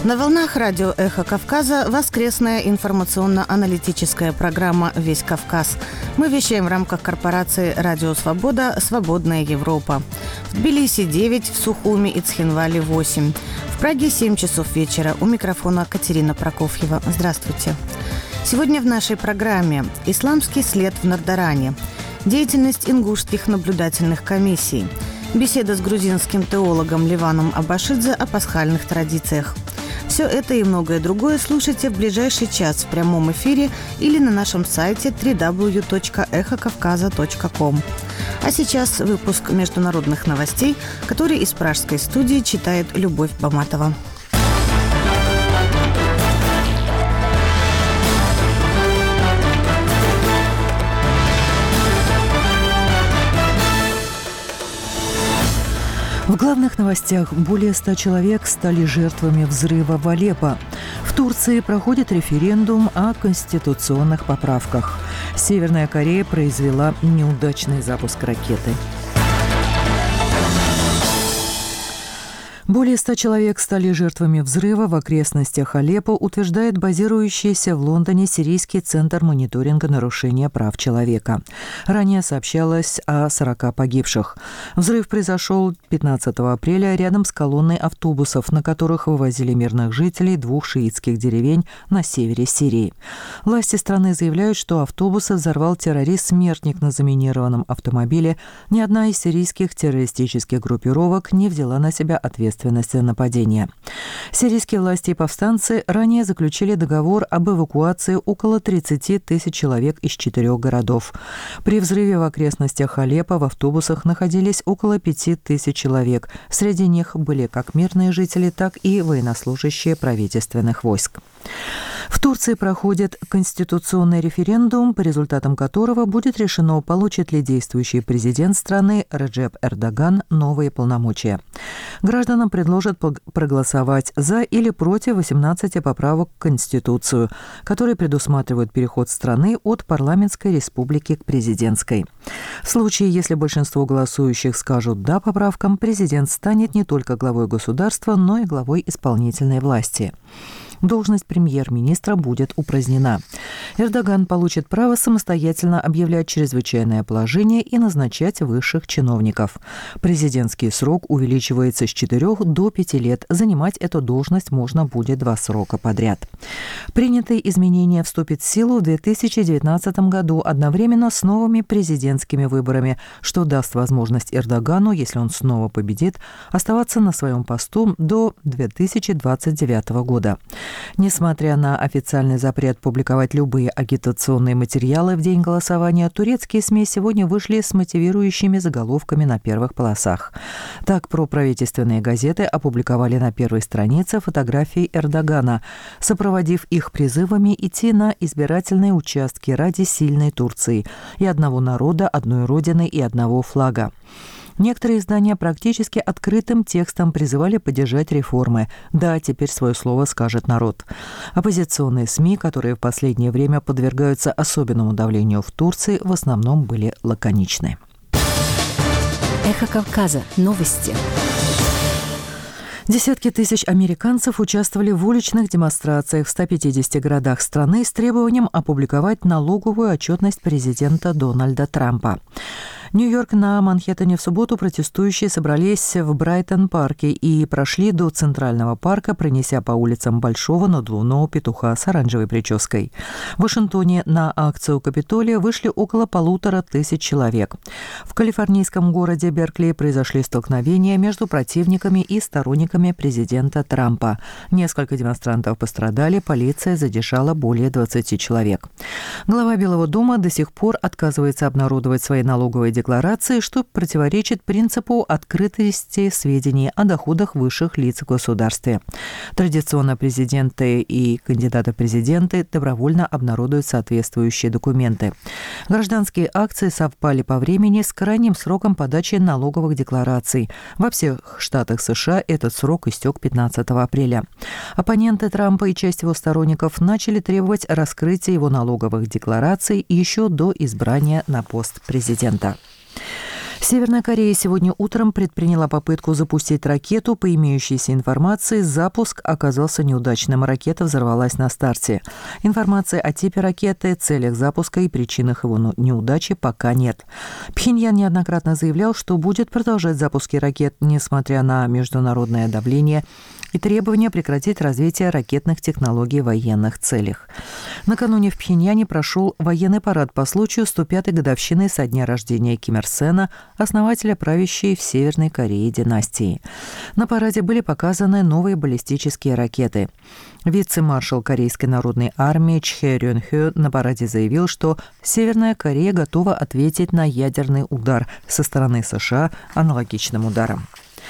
На волнах радио «Эхо Кавказа» воскресная информационно-аналитическая программа «Весь Кавказ». Мы вещаем в рамках корпорации «Радио Свобода. Свободная Европа». В Тбилиси 9, в Сухуми и Цхинвале 8. В Праге 7 часов вечера. У микрофона Катерина Прокофьева. Здравствуйте. Сегодня в нашей программе «Исламский след в Нардаране», деятельность ингушских наблюдательных комиссий, беседа с грузинским теологом Ливаном Абашидзе о пасхальных традициях. Все это и многое другое слушайте в ближайший час в прямом эфире или на нашем сайте www.эхокавказа.ком. А сейчас выпуск международных новостей, который из пражской студии читает Любовь Баматова. В главных новостях более 100 человек стали жертвами взрыва в Алеппо. В Турции проходит референдум о конституционных поправках. Северная Корея произвела неудачный запуск ракеты. Более 100 человек стали жертвами взрыва в окрестностях Алеппо, утверждает базирующийся в Лондоне Сирийский центр мониторинга нарушения прав человека. Ранее сообщалось о 40 погибших. Взрыв произошел 15 апреля рядом с колонной автобусов, на которых вывозили мирных жителей двух шиитских деревень на севере Сирии. Власти страны заявляют, что автобусы взорвал террорист-смертник на заминированном автомобиле. Ни одна из сирийских террористических группировок не взяла на себя ответственность за нападение. Сирийские власти и повстанцы ранее заключили договор об эвакуации около 30 тысяч человек из 4 городов. При взрыве в окрестностях Алеппо в автобусах находились около 5 тысяч человек. Среди них были как мирные жители, так и военнослужащие правительственных войск. В Турции проходит конституционный референдум, по результатам которого будет решено, получит ли действующий президент страны Реджеп Эрдоган новые полномочия. Гражданам предложат проголосовать за или против 18 поправок в Конституцию, которые предусматривают переход страны от парламентской республики к президентской. В случае, если большинство голосующих скажут «да» поправкам, президент станет не только главой государства, но и главой исполнительной власти. Должность премьер-министра будет упразднена. Эрдоган получит право самостоятельно объявлять чрезвычайное положение и назначать высших чиновников. Президентский срок увеличивается с 4 до 5 лет. Занимать эту должность можно будет 2 срока подряд. Принятые изменения вступят в силу в 2019 году одновременно с новыми президентскими выборами, что даст возможность Эрдогану, если он снова победит, оставаться на своем посту до 2029 года. Несмотря на официальный запрет публиковать любые агитационные материалы в день голосования, турецкие СМИ сегодня вышли с мотивирующими заголовками на первых полосах. Так, проправительственные газеты опубликовали на первой странице фотографии Эрдогана, сопроводив их призывами идти на избирательные участки ради сильной Турции и одного народа, одной родины и одного флага. Некоторые издания практически открытым текстом призывали поддержать реформы. Да, теперь свое слово скажет народ. Оппозиционные СМИ, которые в последнее время подвергаются особенному давлению в Турции, в основном были лаконичны. Эхо Кавказа. Новости. Десятки тысяч американцев участвовали в уличных демонстрациях в 150 городах страны с требованием опубликовать налоговую отчетность президента Дональда Трампа. Нью-Йорк, на Манхэттене в субботу протестующие собрались в Брайтон-парке и прошли до Центрального парка, пронеся по улицам большого надувного петуха с оранжевой прической. В Вашингтоне на акцию Капитолия вышли около 1500 человек. В калифорнийском городе Беркли произошли столкновения между противниками и сторонниками президента Трампа. Несколько демонстрантов пострадали, полиция задержала более 20 человек. Глава Белого дома до сих пор отказывается обнародовать свои налоговые декларации, что противоречит принципу открытости сведений о доходах высших лиц в государстве. Традиционно президенты и кандидаты в президенты добровольно обнародуют соответствующие документы. Гражданские акции совпали по времени с крайним сроком подачи налоговых деклараций. Во всех штатах США этот срок истек 15 апреля. Оппоненты Трампа и часть его сторонников начали требовать раскрытия его налоговых деклараций еще до избрания на пост президента. Северная Корея сегодня утром предприняла попытку запустить ракету. По имеющейся информации, запуск оказался неудачным. Ракета взорвалась на старте. Информации о типе ракеты, целях запуска и причинах его неудачи пока нет. Пхеньян неоднократно заявлял, что будет продолжать запуски ракет, несмотря на международное давление и требования прекратить развитие ракетных технологий в военных целях. Накануне в Пхеньяне прошел военный парад по случаю 105-й годовщины со дня рождения Ким Ир Сена, основателя правящей в Северной Корее династии. На параде были показаны новые баллистические ракеты. Вице-маршал Корейской народной армии Чхе Рён Хё на параде заявил, что Северная Корея готова ответить на ядерный удар со стороны США аналогичным ударом.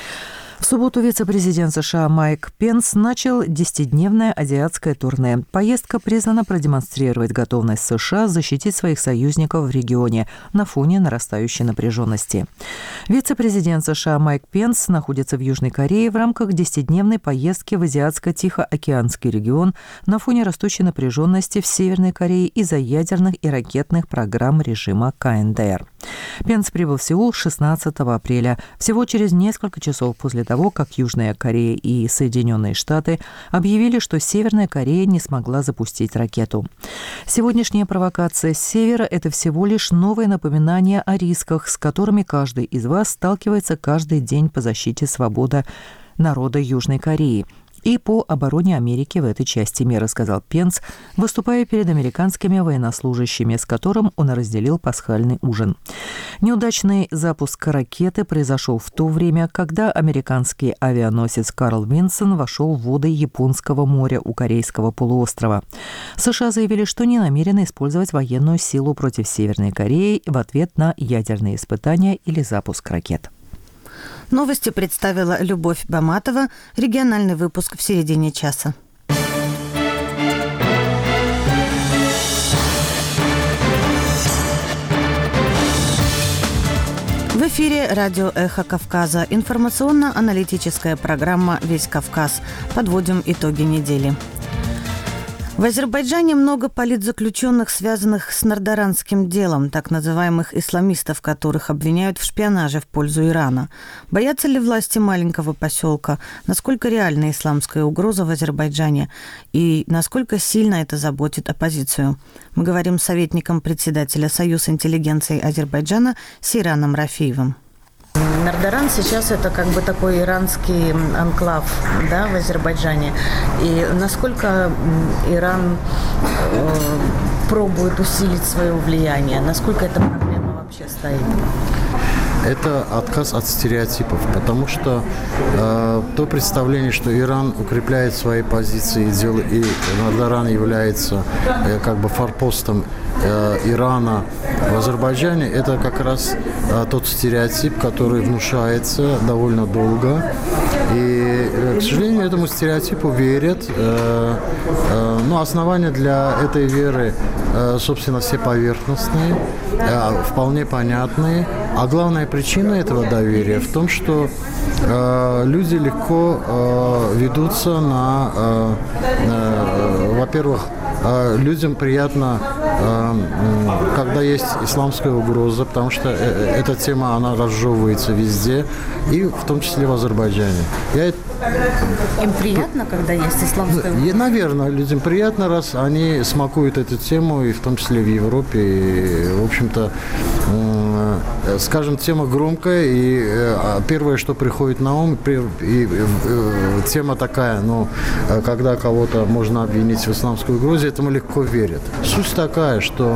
В субботу вице-президент США Майк Пенс начал 10-дневное азиатское турне. Поездка призвана продемонстрировать готовность США защитить своих союзников в регионе на фоне нарастающей напряженности. Вице-президент США Майк Пенс находится в Южной Корее в рамках 10-дневной поездки в Азиатско-Тихоокеанский регион на фоне растущей напряженности в Северной Корее из-за ядерных и ракетных программ режима КНДР. Пенс прибыл в Сеул 16 апреля, всего через несколько часов после того, как Южная Корея и Соединенные Штаты объявили, что Северная Корея не смогла запустить ракету. Сегодняшняя провокация с севера – это всего лишь новое напоминание о рисках, с которыми каждый из вас сталкивается каждый день по защите свободы народа Южной Кореи и по обороне Америки в этой части мира, сказал Пенс, выступая перед американскими военнослужащими, с которым он разделил пасхальный ужин. Неудачный запуск ракеты произошел в то время, когда американский авианосец Карл Винсон вошел в воды Японского моря у Корейского полуострова. США заявили, что не намерены использовать военную силу против Северной Кореи в ответ на ядерные испытания или запуск ракет. Новости представила Любовь Баматова. Региональный выпуск в середине часа. В эфире радио «Эхо Кавказа». Информационно-аналитическая программа «Весь Кавказ». Подводим итоги недели. В Азербайджане много политзаключенных, связанных с нардаранским делом, так называемых исламистов, которых обвиняют в шпионаже в пользу Ирана. Боятся ли власти маленького поселка? Насколько реальна исламская угроза в Азербайджане? И насколько сильно это заботит оппозицию? Мы говорим с советником председателя Союза интеллигенции Азербайджана Сейраном Рафиевым. Нардаран сейчас это как бы такой иранский анклав, да, в Азербайджане. И насколько Иран пробует усилить свое влияние, насколько эта проблема вообще стоит? Это отказ от стереотипов, потому что то представление, что Иран укрепляет свои позиции и Нардаран является как бы форпостом Ирана в Азербайджане, это как раз тот стереотип, который внушается довольно долго. И, к сожалению, этому стереотипу верят. Но основания для этой веры, собственно, все поверхностные, вполне понятные. А главная причина этого доверия в том, что люди легко ведутся на, во-первых, людям приятно, когда есть исламская угроза, потому что эта тема, она разжевывается везде, и в том числе в Азербайджане. Им приятно, когда есть исламская угроза? Наверное, людям приятно, раз они смакуют эту тему, и в том числе в Европе. И, в общем-то, скажем, тема громкая, и первое, что приходит на ум, тема такая, когда кого-то можно обвинить в исламской угрозе, этому легко верят. Суть такая, что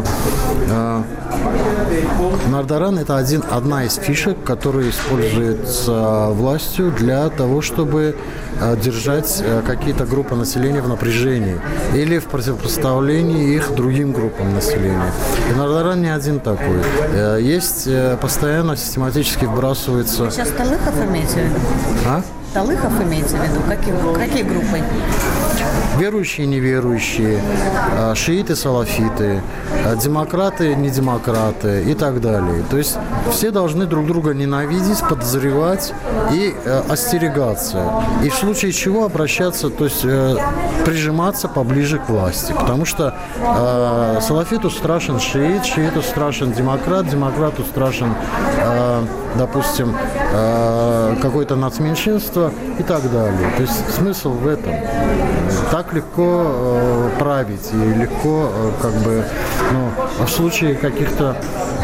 Нардаран – это одна из фишек, которая используется властью для того, чтобы держать какие-то группы населения в напряжении или в противопоставлении их другим группам населения. И Нардаран не один такой. Есть постоянно, систематически вбрасывается... Вы сейчас Талыхов имеете в виду? Талыхов имеется в виду? Какие группы? Верующие, неверующие, шииты, салафиты, демократы, недемократы и так далее. То есть все должны друг друга ненавидеть, подозревать и остерегаться. И в случае чего обращаться, то есть прижиматься поближе к власти. Потому что салафиту страшен шиит, шииту страшен демократ, демократу страшен допустим, какое-то нацменьшинство и так далее. То есть смысл в этом. Так легко править и легко, в случае каких-то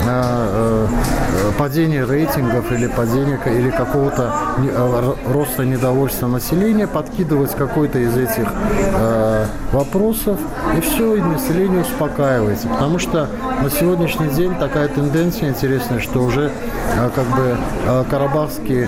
падения рейтингов или какого-то роста недовольства населения, подкидывать какой-то из этих вопросов, и все, и население успокаивается. Потому что на сегодняшний день такая тенденция интересная, что уже карабахские,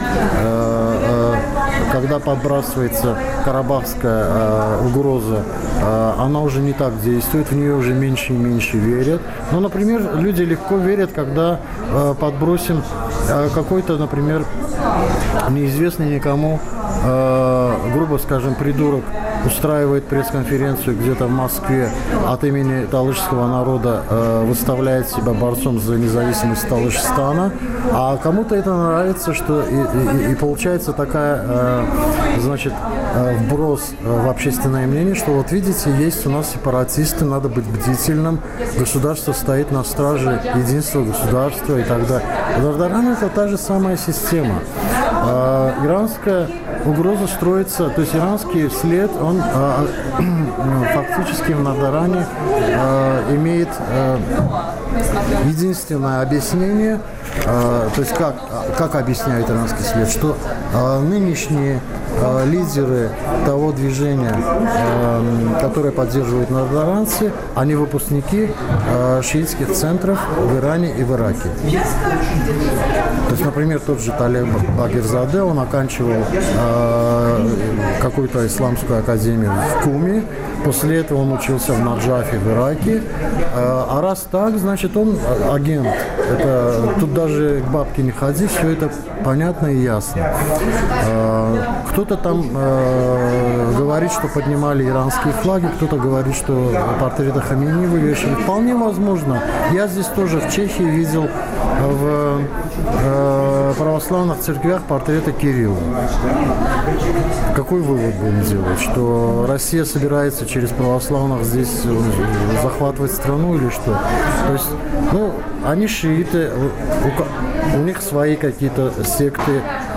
когда подбрасывается карабахская угроза, она уже не так действует, в нее уже меньше и меньше верят. Но, например, люди легко верят, когда подбросим какой-то, например, неизвестный никому, грубо скажем, придурок устраивает пресс-конференцию где-то в Москве от имени талышского народа, выставляет себя борцом за независимость Талышстана, а кому-то это нравится, что и получается такая, вброс в общественное мнение, что вот видите, есть у нас сепаратисты, надо быть бдительным, государство стоит на страже единства государства и так далее. В Нардаране это та же самая система. Иранская угроза строится, то есть иранский след, он фактически в Нардаране имеет единственное объяснение, то есть как объясняет иранский след, что нынешние лидеры того движения, которое поддерживают нардаранцы, они выпускники шиитских центров в Иране и в Ираке. То есть, например, тот же Талеб Багирзаде, он оканчивал какую-то исламскую академию в Куме, после этого он учился в Наджафе в Ираке, а раз так, значит, он агент. Тут даже к бабке не ходи, все это понятно и ясно. Кто-то там говорит, что поднимали иранские флаги, кто-то говорит, что портреты Хамини вывешивали. Вполне возможно. Я здесь тоже в Чехии видел в православных церквях портреты Кирилла. Какой вывод будем делать? Что Россия собирается через православных здесь захватывать страну или что? То есть, они шииты, у них свои какие-то секты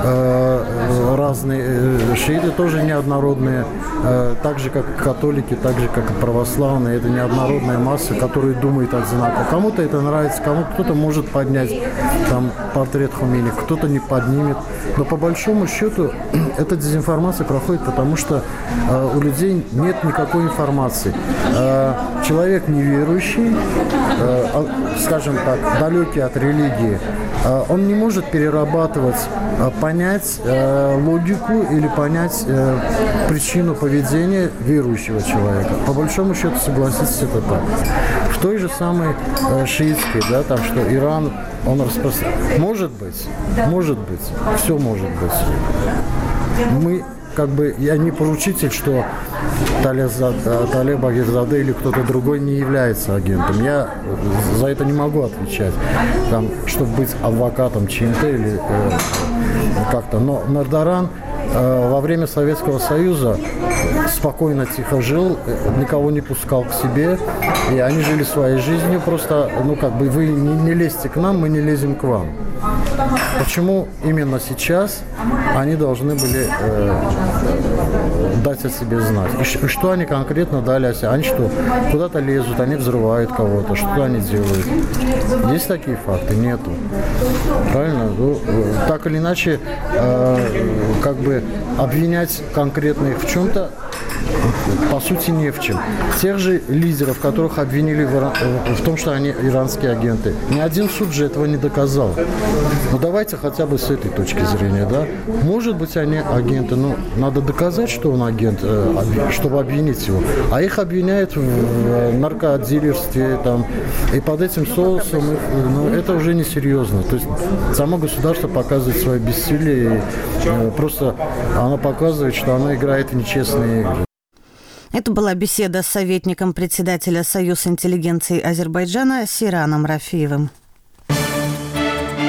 разные. Шииты тоже неоднородные, так же, как католики, так же, как и православные. Это неоднородная масса, которая думает одинаково. Кому-то это нравится, кто-то может поднять там портрет Хомейни, кто-то не поднимет. Но по большому счету эта дезинформация проходит, потому что у людей нет никакой информации. Человек неверующий, скажем так, далекий от религии, он не может перерабатывать, понять логику или понять причину поведения верующего человека. По большому счету, согласитесь, это так. В той же самой шиитской, там, что Иран, он распространяет. Может быть, все может быть. Я не поручитель, что Талеб Багирзаде или кто-то другой не является агентом. Я за это не могу отвечать, чтобы быть адвокатом чьим-то или как-то. Но Нардаран во время Советского Союза спокойно, тихо жил, никого не пускал к себе, и они жили своей жизнью. Просто, вы не лезьте к нам, мы не лезем к вам. Почему именно сейчас они должны были дать о себе знать? И что они конкретно дали о себе? Они что, куда-то лезут, они взрывают кого-то, что они делают? Есть такие факты? Нету. Правильно? Так или иначе, обвинять конкретно их в чем-то, по сути, не в чем. Тех же лидеров, которых обвинили в том, что они иранские агенты, ни один суд же этого не доказал. Давайте хотя бы с этой точки зрения, да? Может быть, они агенты, но надо доказать, что он агент, чтобы обвинить его. А их обвиняют в наркодилерстве, и под этим соусом, это уже несерьезно. То есть само государство показывает свое бессилие, и просто оно показывает, что оно играет в нечестные игры. Это была беседа с советником председателя Союза интеллигенции Азербайджана Сираном Рафиевым.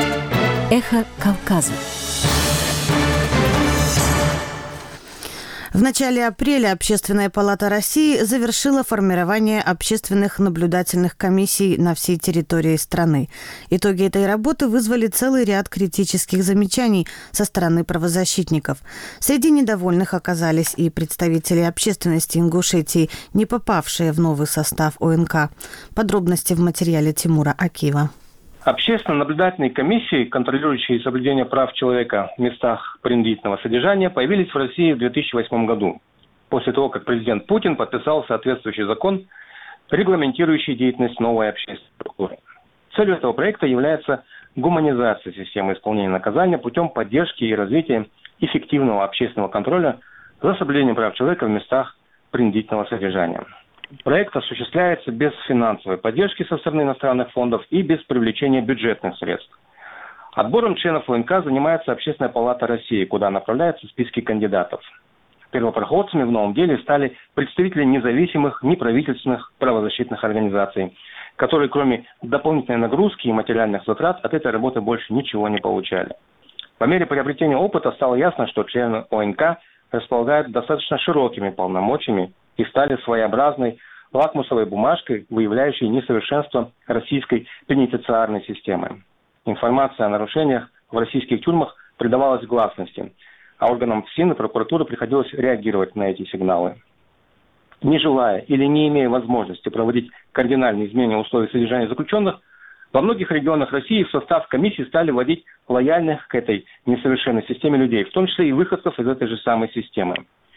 Эхо Кавказа. В начале апреля Общественная палата России завершила формирование общественных наблюдательных комиссий на всей территории страны. Итоги этой работы вызвали целый ряд критических замечаний со стороны правозащитников. Среди недовольных оказались и представители общественности Ингушетии, не попавшие в новый состав ОНК. Подробности в материале Тимура Акиева. Общественно-наблюдательные комиссии, контролирующие соблюдение прав человека в местах принудительного содержания, появились в России в 2008 году, после того, как президент Путин подписал соответствующий закон, регламентирующий деятельность новой общественной прокуратуры. Целью этого проекта является гуманизация системы исполнения наказания путем поддержки и развития эффективного общественного контроля за соблюдением прав человека в местах принудительного содержания. Проект осуществляется без финансовой поддержки со стороны иностранных фондов и без привлечения бюджетных средств. Отбором членов ОНК занимается Общественная палата России, куда направляются списки кандидатов. Первопроходцами в новом деле стали представители независимых, неправительственных правозащитных организаций, которые кроме дополнительной нагрузки и материальных затрат от этой работы больше ничего не получали. По мере приобретения опыта стало ясно, что члены ОНК располагают достаточно широкими полномочиями и стали своеобразной лакмусовой бумажкой, выявляющей несовершенство российской пенитенциарной системы. Информация о нарушениях в российских тюрьмах придавалась гласности, а органам ФСИН и прокуратуры приходилось реагировать на эти сигналы. Не желая или не имея возможности проводить кардинальные изменения условий содержания заключенных, во многих регионах России в состав комиссии стали вводить лояльных к этой несовершенной системе людей, в том числе и выходцев из этой же самой системы.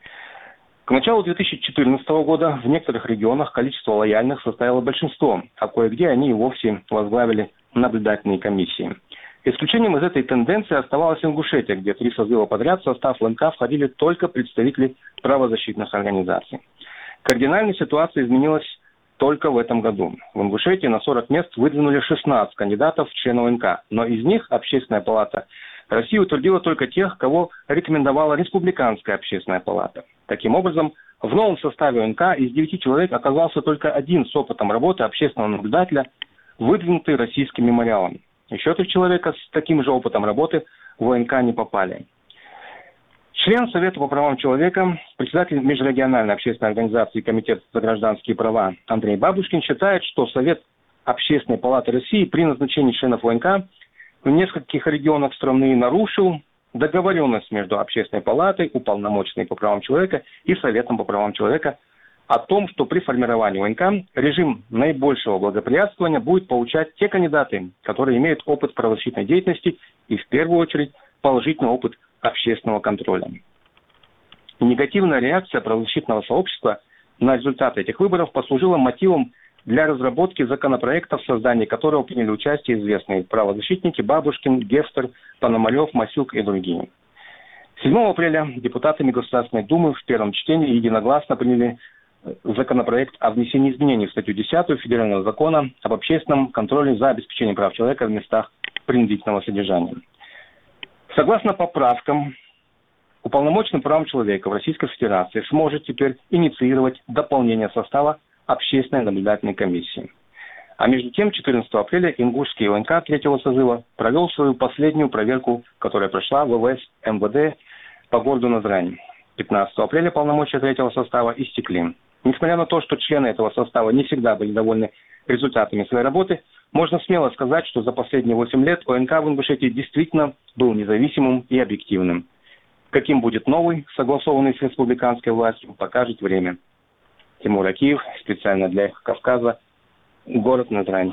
К началу 2014 года в некоторых регионах количество лояльных составило большинство, а кое-где они и вовсе возглавили наблюдательные комиссии. Исключением из этой тенденции оставалась Ингушетия, где 3 созыва подряд в состав ЛНК входили только представители правозащитных организаций. Кардинальная ситуация изменилась только в этом году. В Ингушетии на 40 мест выдвинули 16 кандидатов в члены ОНК, но из них Общественная палата России утвердила только тех, кого рекомендовала Республиканская общественная палата. Таким образом, в новом составе ОНК из 9 человек оказался только один с опытом работы общественного наблюдателя, выдвинутый российским мемориалом. Еще 3 человека с таким же опытом работы в ОНК не попали. Член Совета по правам человека, председатель межрегиональной общественной организации Комитет за гражданские права Андрей Бабушкин считает, что Совет Общественной палаты России при назначении членов ОНК в нескольких регионах страны нарушил договоренность между Общественной палатой, Уполномоченной по правам человека и Советом по правам человека о том, что при формировании ОНК режим наибольшего благоприятствования будет получать те кандидаты, которые имеют опыт правозащитной деятельности и в первую очередь положительный опыт общественного контроля. Негативная реакция правозащитного сообщества на результаты этих выборов послужила мотивом для разработки законопроекта, в создании которого приняли участие известные правозащитники Бабушкин, Гефтер, Пономарев, Масюк и другие. 7 апреля депутатами Государственной Думы в первом чтении единогласно приняли законопроект о внесении изменений в статью 10 Федерального закона об общественном контроле за обеспечением прав человека в местах принудительного содержания. Согласно поправкам, уполномоченный по правам человека в Российской Федерации сможет теперь инициировать дополнение состава Общественной наблюдательной комиссии. А между тем, 14 апреля Ингушский ОНК 3-го созыва провел свою последнюю проверку, которая прошла в ВВС МВД по городу Назрань. 15 апреля полномочия 3-го состава истекли. Несмотря на то, что члены этого состава не всегда были довольны результатами своей работы, можно смело сказать, что за последние 8 лет ОНК в Ингушетии действительно был независимым и объективным. Каким будет новый, согласованный с республиканской властью, покажет время. Тимур Акиев, специально для «Эхо Кавказа», город Назрань.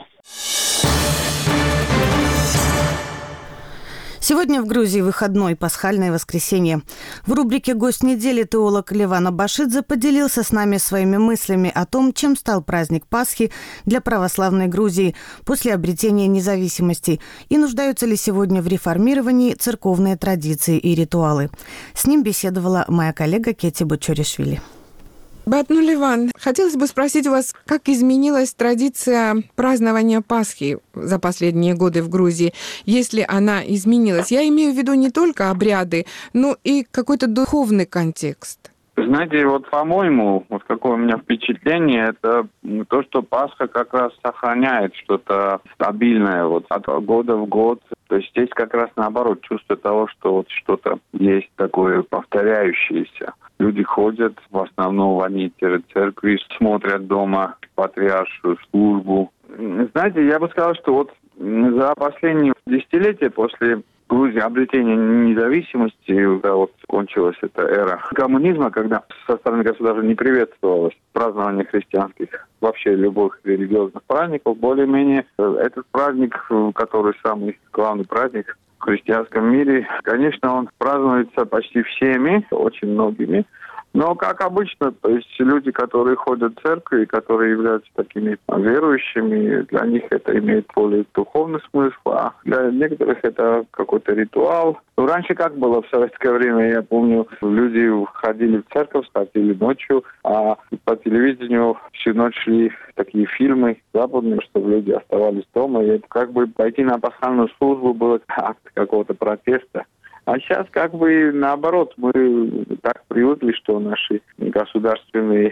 Сегодня в Грузии выходной, пасхальное воскресенье. В рубрике «Гость недели» теолог Леван Абашидзе поделился с нами своими мыслями о том, чем стал праздник Пасхи для православной Грузии после обретения независимости и нуждаются ли сегодня в реформировании церковные традиции и ритуалы. С ним беседовала моя коллега Кетти Бочоришвили. Батну Леван, хотелось бы спросить у вас, как изменилась традиция празднования Пасхи за последние годы в Грузии, если она изменилась? Я имею в виду не только обряды, но и какой-то духовный контекст. Знаете, вот по-моему, вот какое у меня впечатление, это то, что Пасха как раз сохраняет что-то стабильное вот от года в год. То есть здесь как раз наоборот чувство того, что вот что-то есть такое повторяющееся. Люди ходят, в основном они в церкви, смотрят дома патриаршую службу. Знаете, я бы сказал, что вот за последние десятилетия после Грузии обретения независимости, когда вот кончилась эта эра коммунизма, когда со стороны государства не приветствовалось празднование христианских, вообще любых религиозных праздников, более-менее этот праздник, который самый главный праздник в христианском мире, конечно, он празднуется почти всеми, очень многими. Но, как обычно, то есть люди, которые ходят в церковь, которые являются такими верующими, для них это имеет более духовный смысл, а для некоторых это какой-то ритуал. Раньше как было в советское время, я помню, люди ходили в церковь, ходили ночью, а по телевидению всю ночь шли такие фильмы западные, чтобы люди оставались дома. И как бы пойти на пасхальную службу было акт какого-то протеста. А сейчас как бы наоборот, мы так привыкли, что наши государственные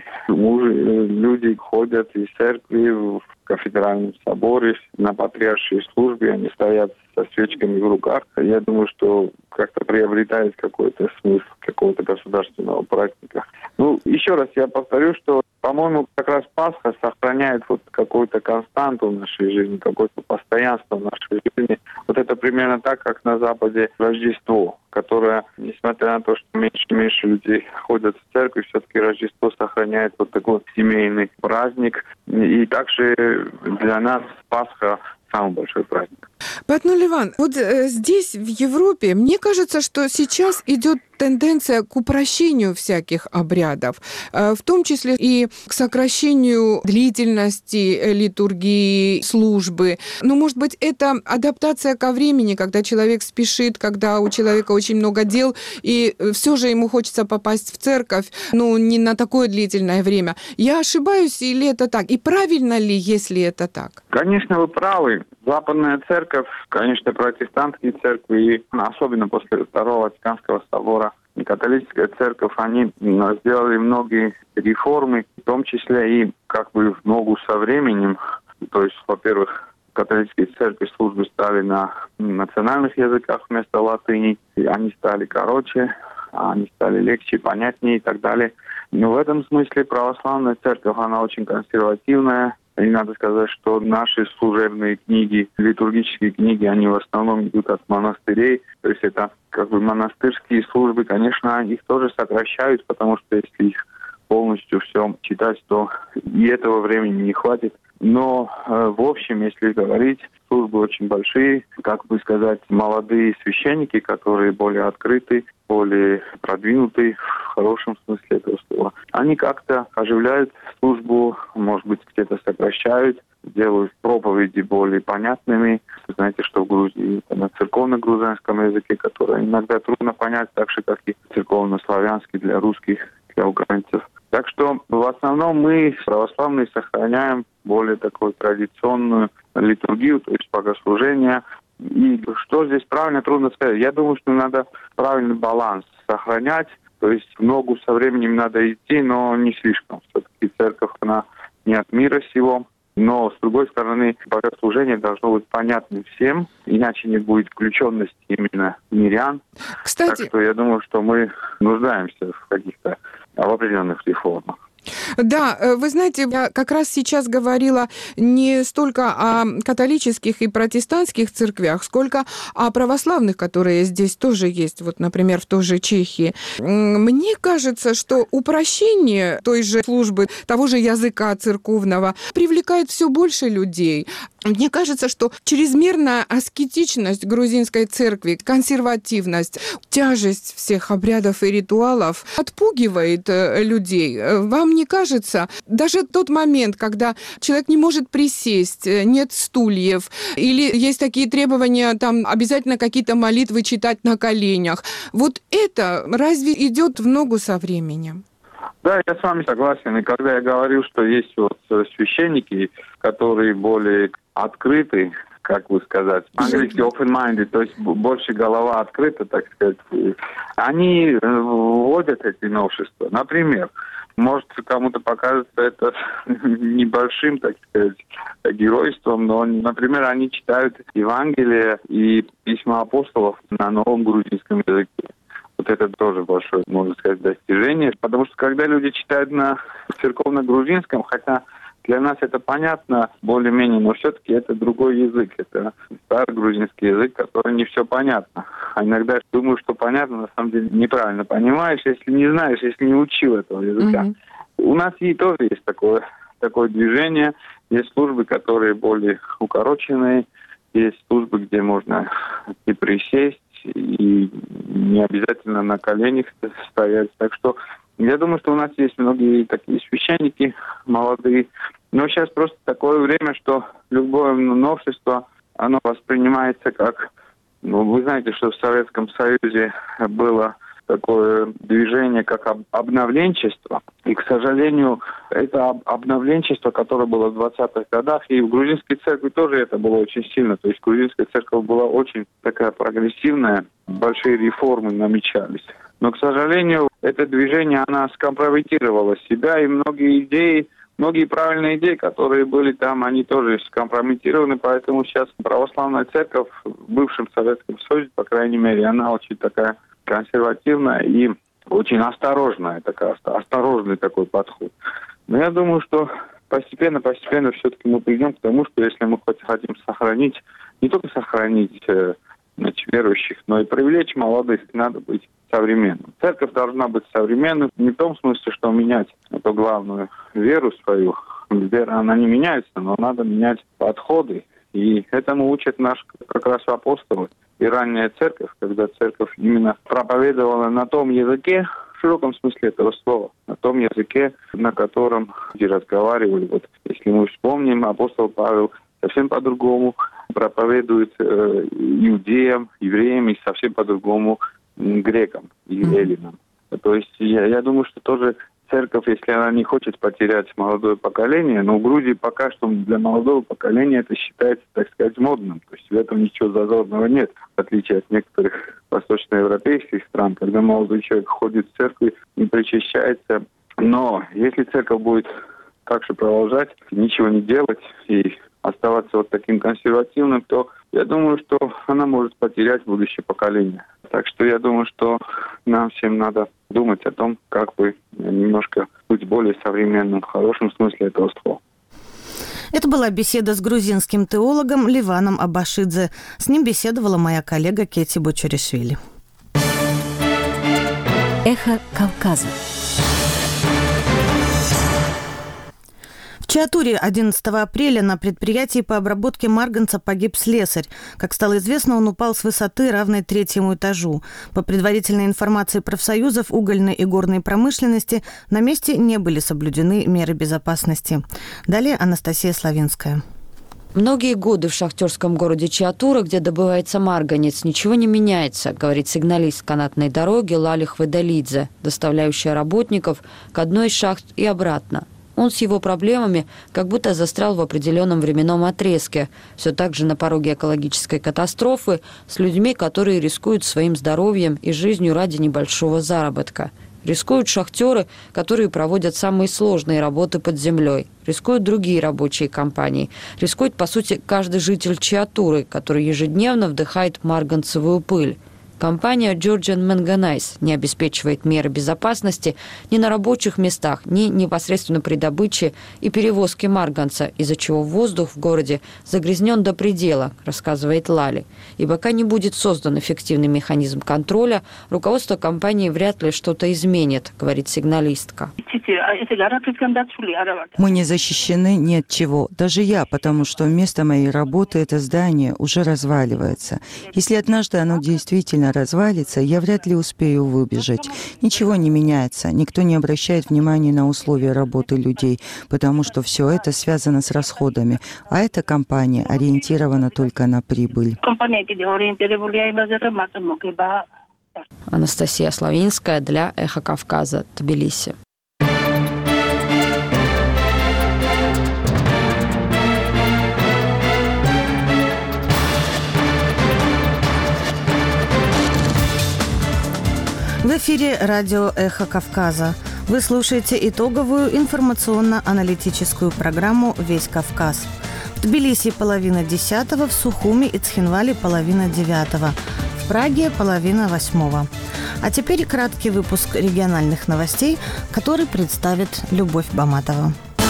люди ходят из церкви в кафедральном соборе, на патриаршей службе, они стоят со свечками в руках. Я думаю, что как-то приобретает какой-то смысл какого-то государственного праздника. Ну, еще раз я повторю, что, по-моему, как раз Пасха сохраняет вот какую-то константу в нашей жизни, какое-то постоянство в нашей жизни. Вот это примерно так, как на Западе Рождество, которое, несмотря на то, что меньше и меньше людей ходят в церковь, все-таки Рождество сохраняет вот такой семейный праздник. И также для нас Пасха самый большой праздник. Патнуль Иван, вот здесь, в Европе, мне кажется, что сейчас идет тенденция к упрощению всяких обрядов, в том числе и к сокращению длительности литургии, службы. Ну, может быть, это адаптация ко времени, когда человек спешит, когда у человека очень много дел, и все же ему хочется попасть в церковь, ну, не на такое длительное время. Я ошибаюсь, или это так? И правильно ли, если это так? Конечно, вы правы. Западная церковь, конечно, протестантские церкви, и особенно после Второго Ватиканского собора, и католическая церковь, они сделали многие реформы, в том числе и как бы в ногу со временем. То есть, во-первых, католические церкви службы стали на национальных языках вместо латыни, и они стали короче, они стали легче, понятнее и так далее. Но в этом смысле православная церковь, она очень консервативная. И надо сказать, что наши служебные книги, литургические книги, они в основном идут от монастырей. То есть это как бы монастырские службы, конечно, их тоже сокращают, потому что если их полностью все читать, то и этого времени не хватит. Но в общем, если говорить, службы очень большие, как бы сказать, молодые священники, которые более открыты, более продвинутые в хорошем смысле этого слова. Они как-то оживляют службу, может быть, где-то сокращают, делают проповеди более понятными. Знаете, что в Грузии это на церковно-грузинском языке, которое иногда трудно понять, так же, как и церковно-славянский для русских, для украинцев. Так что в основном мы, православные, сохраняем более такую традиционную литургию, то есть богослужение. И что здесь правильно, трудно сказать. Я думаю, что надо правильный баланс сохранять. То есть в ногу со временем надо идти, но не слишком. Все-таки церковь, она не от мира сего. Но, с другой стороны, богослужение должно быть понятным всем, иначе не будет включенности именно мирян. Кстати, так что я думаю, что мы нуждаемся в каких-то определенных реформах. Да, вы знаете, я как раз сейчас говорила не столько о католических и протестантских церквях, сколько о православных, которые здесь тоже есть, вот, например, в той же Чехии. Мне кажется, что упрощение той же службы, того же языка церковного привлекает все больше людей. Мне кажется, что чрезмерная аскетичность грузинской церкви, консервативность, тяжесть всех обрядов и ритуалов отпугивает людей. Вам не кажется, даже тот момент, когда человек не может присесть, нет стульев, или есть такие требования, там обязательно какие-то молитвы читать на коленях, вот это разве идет в ногу со временем? Да, я с вами согласен. И когда я говорил, что есть вот священники, которые более открыты, как бы сказать, по-английски open-minded, то есть больше голова открыта, так сказать, они вводят эти новшества. Например, может, кому-то покажется это небольшим, так сказать, геройством, но, например, они читают Евангелие и письма апостолов на новом грузинском языке. Вот это тоже большое, можно сказать, достижение. Потому что когда люди читают на церковно-грузинском, хотя для нас это понятно более-менее, но все-таки это другой язык. Это старый грузинский язык, который не все понятно. А иногда думаю, что понятно, на самом деле неправильно понимаешь, если не знаешь, если не учил этого языка. У нас и тоже есть такое движение. Есть службы, которые более укороченные. Есть службы, где можно и присесть, и не обязательно на коленях стоять. Так что я думаю, что у нас есть многие такие священники молодые. Но сейчас просто такое время, что любое новшество, оно воспринимается как... вы знаете, что в Советском Союзе было такое движение, как обновленчество. И, к сожалению, это обновленчество, которое было в 20-х годах, и в грузинской церкви тоже это было очень сильно. То есть грузинская церковь была очень такая прогрессивная, большие реформы намечались. Но, к сожалению, это движение, оно скомпрометировало себя, и многие правильные идеи, которые были там, они тоже скомпрометированы, поэтому сейчас православная церковь в бывшем Советском Союзе, по крайней мере, она очень такая консервативная и очень осторожная, осторожный такой подход. Но я думаю, что постепенно все-таки мы придем к тому, что если мы хотим сохранить, не только сохранить верующих, но и привлечь молодых, надо быть современным. Церковь должна быть современной, не в том смысле, что менять эту главную веру свою. Вера, она не меняется, но надо менять подходы. И этому учат наши как раз апостолы. И ранняя церковь, когда церковь именно проповедовала на том языке, в широком смысле этого слова, на том языке, на котором люди разговаривали. Вот если мы вспомним, апостол Павел совсем по-другому проповедует иудеям, евреям и совсем по-другому грекам и эллинам. То есть я думаю, что тоже церковь, если она не хочет потерять молодое поколение, но в Грузии пока что для молодого поколения это считается, так сказать, модным. То есть в этом ничего зазорного нет, в отличие от некоторых восточноевропейских стран, когда молодой человек ходит в церковь и причащается. Но если церковь будет так же продолжать, ничего не делать и оставаться вот таким консервативным, то я думаю, что она может потерять будущее поколение. Так что я думаю, что нам всем надо думать о том, как бы немножко быть более современным в хорошем смысле этого слова. Это была беседа с грузинским теологом Ливаном Абашидзе. С ним беседовала моя коллега Кети Бочуришвили. Эхо Кавказа. В Чиатуре 11 апреля на предприятии по обработке марганца погиб слесарь. Как стало известно, он упал с высоты, равной 3-му этажу. По предварительной информации профсоюзов угольной и горной промышленности, на месте не были соблюдены меры безопасности. Далее Анастасия Славинская. Многие годы в шахтерском городе Чиатура, где добывается марганец, ничего не меняется, говорит сигналист канатной дороги Лали Хведалидзе, доставляющая работников к одной из шахт и обратно. Он с его проблемами как будто застрял в определенном временном отрезке, все так же на пороге экологической катастрофы, с людьми, которые рискуют своим здоровьем и жизнью ради небольшого заработка. Рискуют шахтеры, которые проводят самые сложные работы под землей. Рискуют другие рабочие компании. Рискует, по сути, каждый житель Чиатуры, который ежедневно вдыхает марганцевую пыль. Компания Georgian Manganese не обеспечивает меры безопасности ни на рабочих местах, ни непосредственно при добыче и перевозке марганца, из-за чего воздух в городе загрязнен до предела, рассказывает Лали. И пока не будет создан эффективный механизм контроля, руководство компании вряд ли что-то изменит, говорит сигналистка. Мы не защищены ни от чего. Даже я, потому что место моей работы, это здание, уже разваливается. Если однажды оно действительно развалится, я вряд ли успею выбежать. Ничего не меняется, никто не обращает внимания на условия работы людей, потому что все это связано с расходами. А эта компания ориентирована только на прибыль. Анастасия Славинская для «Эхо Кавказа», Тбилиси. В эфире радио «Эхо Кавказа». Вы слушаете итоговую информационно-аналитическую программу «Весь Кавказ». В Тбилиси 9:30, в Сухуми и Цхинвале 9:30, в Праге 7:30. А теперь краткий выпуск региональных новостей, который представит Любовь Баматова.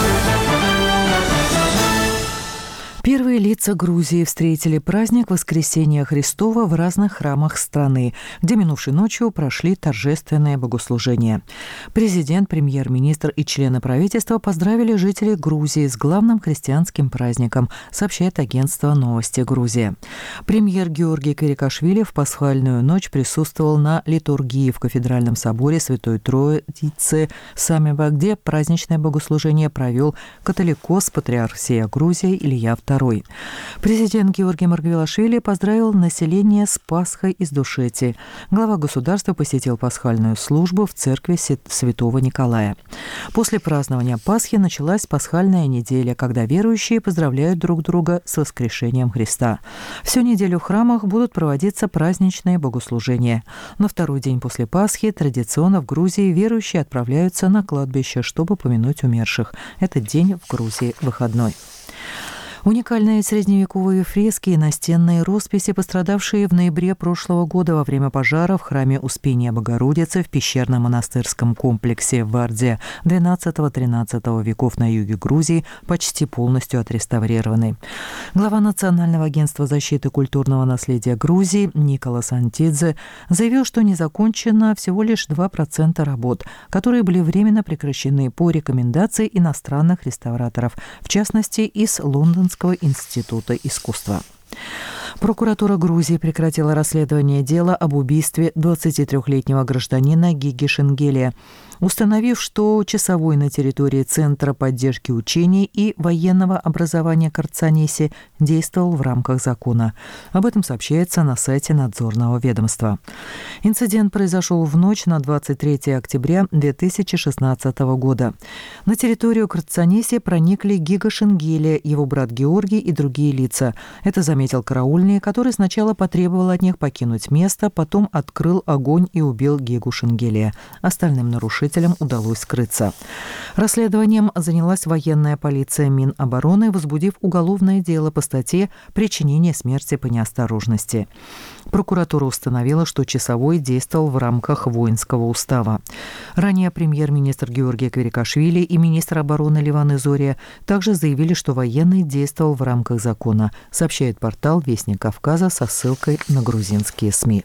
Первые лица Грузии встретили праздник Воскресения Христова в разных храмах страны, где минувшей ночью прошли торжественные богослужения. Президент, премьер-министр и члены правительства поздравили жителей Грузии с главным христианским праздником, сообщает агентство «Новости Грузия». Премьер Георгий Кверикашвили в пасхальную ночь присутствовал на литургии в кафедральном соборе Святой Троицы Самеба, где праздничное богослужение провел католикос патриарх всея Грузии Илья II. Президент Георгий Маргвелашвили поздравил население с Пасхой из Душети. Глава государства посетил пасхальную службу в церкви Святого Николая. После празднования Пасхи началась пасхальная неделя, когда верующие поздравляют друг друга с воскрешением Христа. Всю неделю в храмах будут проводиться праздничные богослужения. На второй день после Пасхи традиционно в Грузии верующие отправляются на кладбище, чтобы помянуть умерших. Этот день в Грузии выходной. Уникальные средневековые фрески и настенные росписи, пострадавшие в ноябре прошлого года во время пожара в храме Успения Богородицы в пещерном монастырском комплексе в Варде XII-XIII веков на юге Грузии, почти полностью отреставрированы. Глава Национального агентства защиты культурного наследия Грузии Николас Антидзе заявил, что не закончено всего лишь 2% работ, которые были временно прекращены по рекомендации иностранных реставраторов, в частности, из Лондонского института искусства. Прокуратура Грузии прекратила расследование дела об убийстве 23-летнего гражданина Гиги Шенгелия, установив, что часовой на территории Центра поддержки учений и военного образования Карцаниси действовал в рамках закона. Об этом сообщается на сайте надзорного ведомства. Инцидент произошел в ночь на 23 октября 2016 года. На территорию Карцаниси проникли Гига Шенгелия, его брат Георгий и другие лица. Это заметил караульный, который сначала потребовал от них покинуть место, потом открыл огонь и убил Гигу Шенгелия. Остальным нарушителям удалось скрыться. Расследованием занялась военная полиция Минобороны, возбудив уголовное дело по статье «Причинение смерти по неосторожности». Прокуратура установила, что часовой действовал в рамках воинского устава. Ранее премьер-министр Георгий Кверикашвили и министр обороны Ливан Изория также заявили, что военный действовал в рамках закона, сообщает портал «Вестник Кавказа» со ссылкой на грузинские СМИ.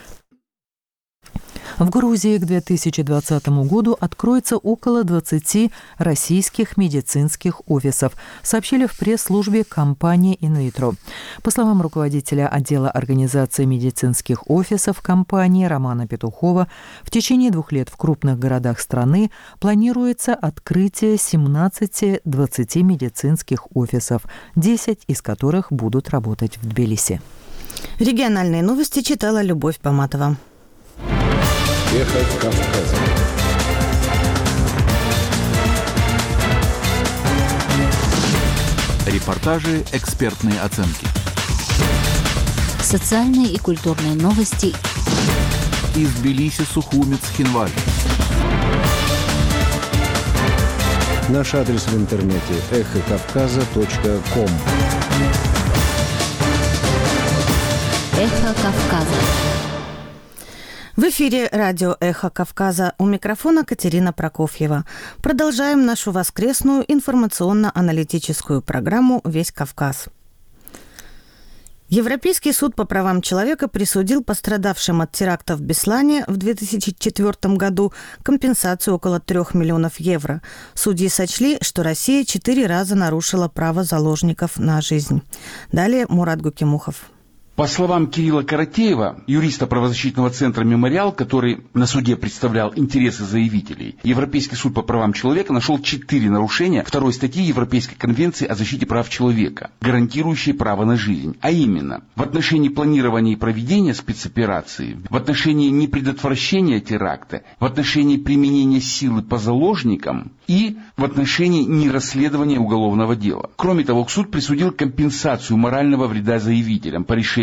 В Грузии к 2020 году откроется около 20 российских медицинских офисов, сообщили в пресс-службе компании «Инвитро». По словам руководителя отдела организации медицинских офисов компании Романа Петухова, в течение 2 лет в крупных городах страны планируется открытие 17-20 медицинских офисов, 10 из которых будут работать в Тбилиси. Региональные новости читала Любовь Баматова. Эхо Кавказа. Репортажи, экспертные оценки. Социальные и культурные новости. Из Тбилиси, Сухуми, Цхинвали. Наш адрес в интернете эхокавказа.ком. Эхо Кавказа. В эфире радио «Эхо Кавказа». У микрофона Катерина Прокофьева. Продолжаем нашу воскресную информационно-аналитическую программу «Весь Кавказ». Европейский суд по правам человека присудил пострадавшим от теракта в Беслане в 2004 году компенсацию около 3 миллионов евро. Судьи сочли, что Россия 4 раза нарушила право заложников на жизнь. Далее Мурат Гукимухов. По словам Кирилла Каратеева, юриста правозащитного центра «Мемориал», который на суде представлял интересы заявителей, Европейский суд по правам человека нашел 4 нарушения 2 статьи Европейской конвенции о защите прав человека, гарантирующей право на жизнь, а именно в отношении планирования и проведения спецоперации, в отношении непредотвращения теракта, в отношении применения силы по заложникам и в отношении нерасследования уголовного дела. Кроме того, суд присудил компенсацию морального вреда заявителям по решению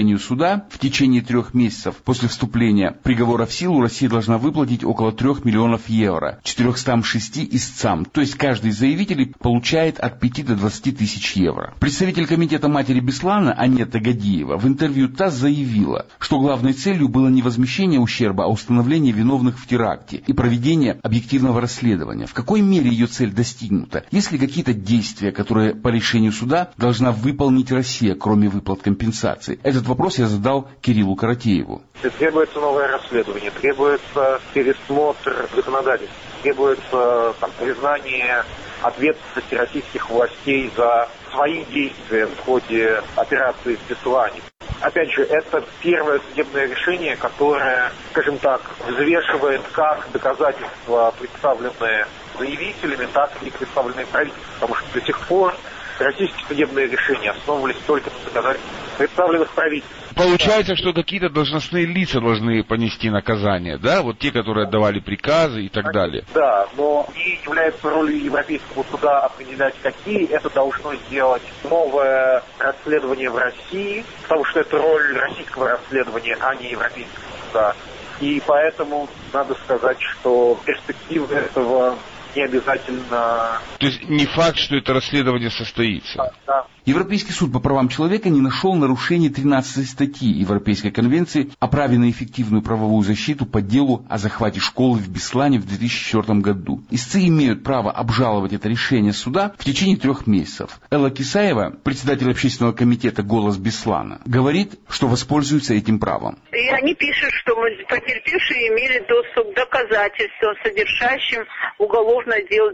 решению суда в течение 3 месяцев после вступления приговора в силу Россия должна выплатить около 3 миллионов евро 406 истцам. То есть каждый из заявителей получает от 5 до 20 тысяч евро. Представитель комитета матери Беслана Анета Гадиева в интервью ТАСС заявила, что главной целью было не возмещение ущерба, а установление виновных в теракте и проведение объективного расследования. В какой мере ее цель достигнута? Есть ли какие-то действия, которые по решению суда должна выполнить Россия, кроме выплат компенсации? Этот вопрос я задал Кириллу Каратееву. Требуется новое расследование, требуется пересмотр законодательства, требуется признание ответственности российских властей за свои действия в ходе операции в Беслане. Опять же, это первое судебное решение, которое, скажем так, взвешивает как доказательства, представленные заявителями, так и представленные правительством. Потому что до сих пор российские судебные решения основывались только на доказательствах, представленных правительством. Получается, что какие-то должностные лица должны понести наказание, да? Вот те, которые отдавали приказы и так далее. Да, но не является ролью Европейского суда определять, какие. Это должно сделать новое расследование в России, потому что это роль российского расследования, а не Европейского суда. И поэтому надо сказать, что перспективы этого не обязательно... То есть не факт, что это расследование состоится. Да. Европейский суд по правам человека не нашел нарушений 13 статьи Европейской конвенции о праве на эффективную правовую защиту по делу о захвате школы в Беслане в 2004 году. Истцы имеют право обжаловать это решение суда в течение 3 месяцев. Элла Кисаева, председатель общественного комитета «Голос Беслана», говорит, что воспользуются этим правом. И они пишут, что потерпевшие имели доступ к доказательствам, содержащим уголовное дело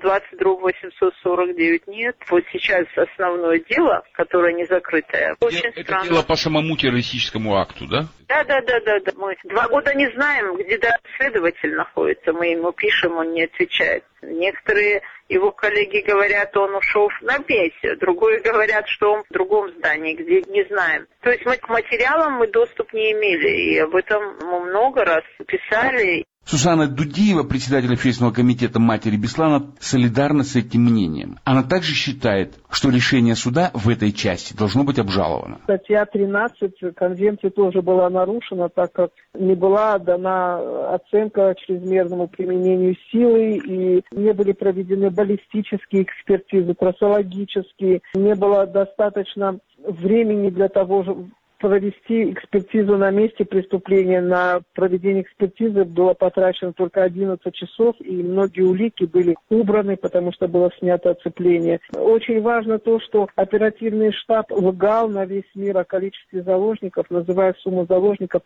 22-849. Нет, вот сейчас основное дело, которое не закрытое. Очень это странно. дело по самому террористическому акту, да? Да. Мы 2 года не знаем, где следователь находится. Мы ему пишем, он не отвечает. Некоторые его коллеги говорят, он ушел на пенсию. Другие говорят, что он в другом здании, где не знаем. То есть мы к материалам доступ не имели. И об этом мы много раз писали. Сусанна Дудиева, председатель общественного комитета матери Беслана, солидарна с этим мнением. Она также считает, что решение суда в этой части должно быть обжаловано. Статья 13 Конвенции тоже была нарушена, так как не была дана оценка чрезмерному применению силы, и не были проведены баллистические экспертизы, трассологические, не было достаточно времени для того, чтобы провести экспертизу на месте преступления. На проведение экспертизы было потрачено только 11 часов, и многие улики были убраны, потому что было снято оцепление. Очень важно то, что оперативный штаб лгал на весь мир о количестве заложников, называя сумму заложников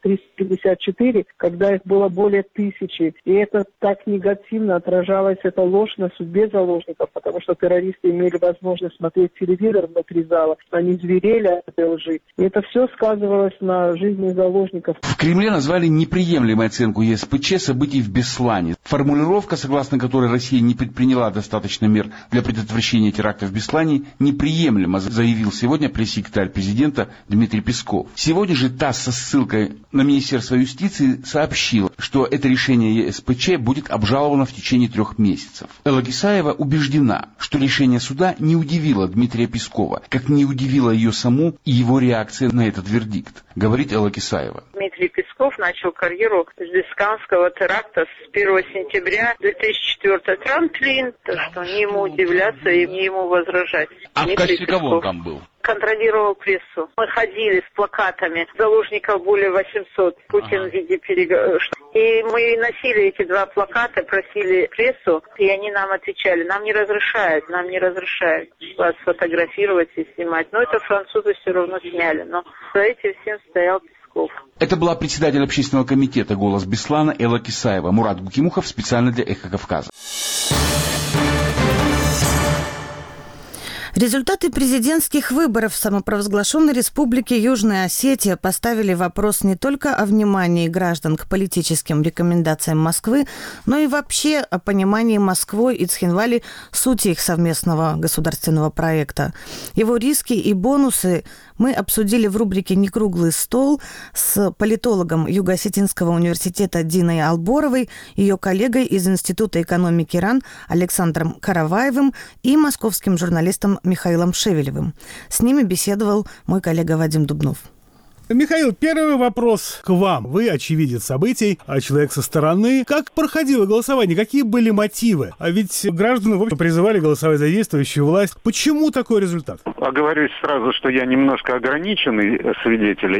354, когда их было более 1000. И это так негативно отражалось, эта ложь на судьбе заложников, потому что террористы имели возможность смотреть телевизор внутри зала, они зверели от этой лжи. И это все сказывалось на жизни заложников. В Кремле назвали неприемлемой оценку ЕСПЧ событий в Беслане. Формулировка, согласно которой Россия не предприняла достаточно мер для предотвращения теракта в Беслане, неприемлема, заявил сегодня пресс-секретарь президента Дмитрий Песков. Сегодня же ТАСС со ссылкой на Министерство юстиции сообщил, что это решение ЕСПЧ будет обжаловано в течение 3 месяцев. Элла Кисаева убеждена, что решение суда не удивило Дмитрия Пескова, как не удивило ее саму и его реакция на этот вердикт, говорит Элла Кисаева. Дмитрий Песков начал карьеру с Бесланского теракта с 1 сентября 2004. Трамплин, так что не ему удивляться и не ему возражать. А Дмитрий в качестве Песков кого он там был? Контролировал прессу. Мы ходили с плакатами, заложников более 800, Путин в виде переговоров. И мы носили эти 2 плаката, просили прессу, и они нам отвечали, нам не разрешают вас фотографировать и снимать. Но это французы все равно сняли, но за этим всем стоял Песков. Это была председатель общественного комитета «Голос Беслана» Элла Кисаева. Мурат Гукимухов специально для «Эхо Кавказа». Результаты президентских выборов в самопровозглашенной республике Южная Осетия поставили вопрос не только о внимании граждан к политическим рекомендациям Москвы, но и вообще о понимании Москвой и Цхинвали сути их совместного государственного проекта. Его риски и бонусы мы обсудили в рубрике «Некруглый стол» с политологом Юго-Осетинского университета Диной Алборовой, ее коллегой из Института экономики РАН Александром Караваевым и московским журналистом Михаилом Шевелевым. С ними беседовал мой коллега Вадим Дубнов. Михаил, первый вопрос к вам. Вы очевидец событий, а человек со стороны. Как проходило голосование? Какие были мотивы? А ведь граждане, в общем, призывали голосовать за действующую власть. Почему такой результат? Оговорюсь сразу, что я немножко ограниченный свидетель.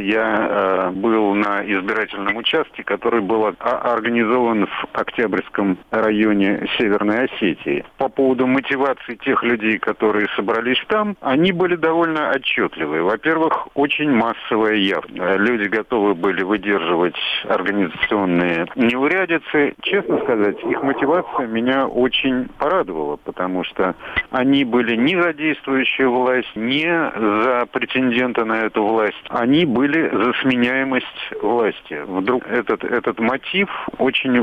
Я был на избирательном участке, который был организован в Октябрьском районе Северной Осетии. По поводу мотивации тех людей, которые собрались там, они были довольно отчетливые. Во-первых, очень массовая явка. Люди готовы были выдерживать организационные неурядицы. Честно сказать, их мотивация меня очень порадовала, потому что они были не за действующую власть, не за претендента на эту власть. Они были за сменяемость власти. Вдруг этот мотив очень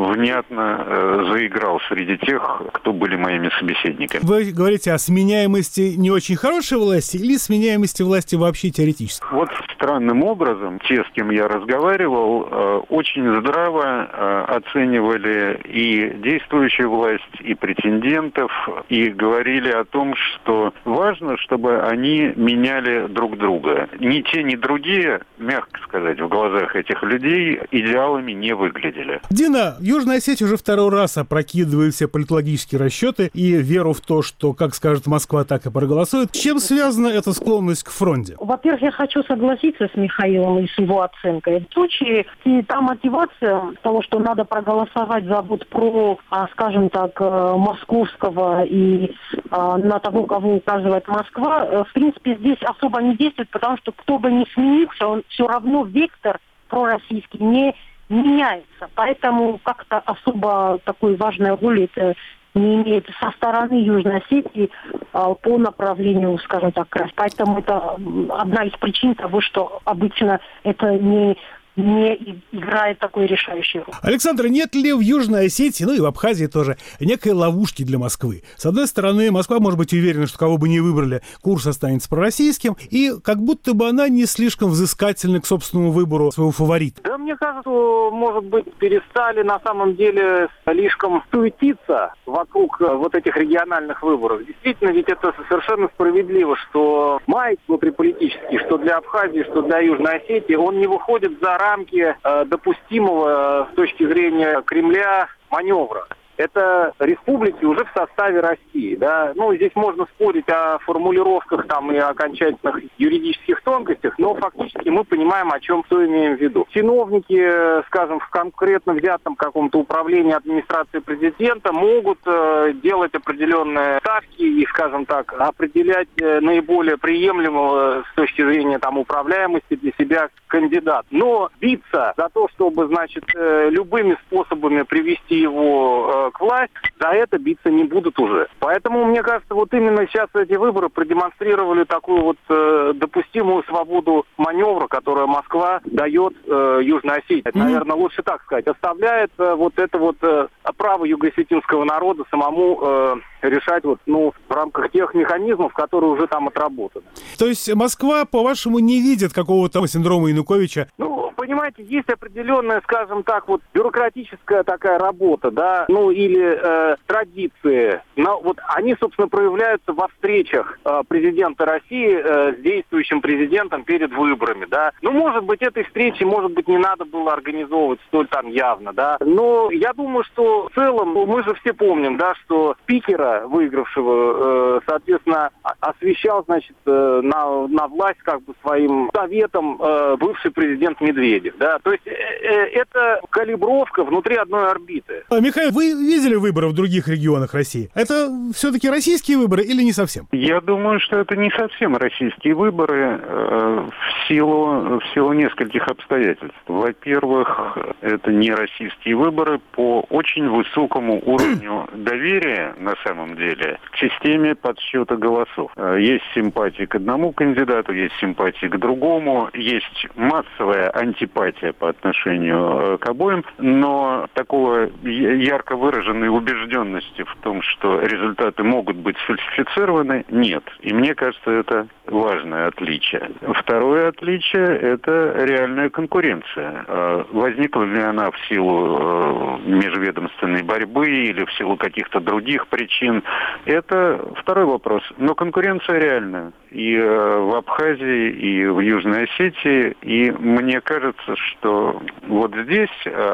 внятно заиграл среди тех, кто были моими собеседниками. Вы говорите о сменяемости не очень хорошей власти или сменяемости власти вообще теоретически? Вот странным образом те, с кем я разговаривал, очень здраво оценивали и действующую власть, и претендентов, и говорили о том, что важно, чтобы они меняли друг друга. Ни те, ни другие, мягко сказать, в глазах этих людей идеалами не выглядели. Дина, Южная Осетия уже второй раз опрокидывает все политологические расчеты и веру в то, что, как скажет Москва, так и проголосует. С чем связана эта склонность к фронте? Во-первых, я хочу согласиться с Михаилом и с его оценкой. В случае, и та мотивация того, что надо проголосовать за вот про, скажем так, московского и на того, кого указывает Москва, в принципе, здесь особо не действует, потому что кто бы ни сменился, он все равно вектор пророссийский не меняется. Поэтому как-то особо такой важной роли это не имеет со стороны Южной Осетии по направлению, скажем так, крас. Поэтому это одна из причин того, что обычно это не играет такой решающей роли. Александр, нет ли в Южной Осетии, ну и в Абхазии тоже, некой ловушки для Москвы? С одной стороны, Москва может быть уверена, что кого бы ни выбрали, курс останется пророссийским, и как будто бы она не слишком взыскательна к собственному выбору своего фаворита. Да, мне кажется, может быть, перестали на самом деле слишком суетиться вокруг вот этих региональных выборов. Действительно, ведь это совершенно справедливо, что маятник внутриполитический, что для Абхазии, что для Южной Осетии, он не выходит за рамки допустимого с точки зрения Кремля маневра. Это республики уже в составе России, да. Ну, здесь можно спорить о формулировках там и о окончательных юридических тонкостях, но фактически мы понимаем, о чем что имеем в виду. Чиновники, скажем, в конкретно взятом каком-то управлении администрации президента могут делать определенные ставки и, скажем так, определять наиболее приемлемого с точки зрения там управляемости для себя кандидат. Но биться за то, чтобы, значит, любыми способами привести его к власти, за это биться не будут уже. Поэтому, мне кажется, вот именно сейчас эти выборы продемонстрировали такую вот допустимую свободу маневра, которую Москва дает Южной Осетии. Наверное, лучше так сказать. Оставляет вот это вот право юго-осетинского народа самому решать вот, в рамках тех механизмов, которые уже там отработаны. То есть Москва, по-вашему, не видит какого-то синдрома Януковича? Понимаете, есть определенная, скажем так, вот бюрократическая такая работа, да, или традиции. Но вот они, собственно, проявляются во встречах президента России с действующим президентом перед выборами, да. Может быть, этой встречи, не надо было организовывать столь там явно, да. Но я думаю, что в целом, мы же все помним, да, что спикера, выигравшего, соответственно, освещал, значит, на власть как бы своим советом бывший президент Медведев, да. То есть это калибровка внутри одной орбиты. Михаил, вы видели выборы в других регионах России? Это все-таки российские выборы или не совсем? Я думаю, что это не совсем российские выборы в силу нескольких обстоятельств. Во-первых, это не российские выборы по очень высокому уровню доверия, на самом деле, к системе подсчета голосов. Есть симпатии к одному кандидату, есть симпатии к другому, есть массовая антипатия по отношению к обоим, но такого ярко выраженной убежденности в том, что результаты могут быть сфальсифицированы, нет. И мне кажется, это важное отличие. Второе отличие – это реальная конкуренция. Возникла ли она в силу государственной борьбы или в силу каких-то других причин. Это второй вопрос. Но конкуренция реальная. И в Абхазии, и в Южной Осетии. И мне кажется, что вот здесь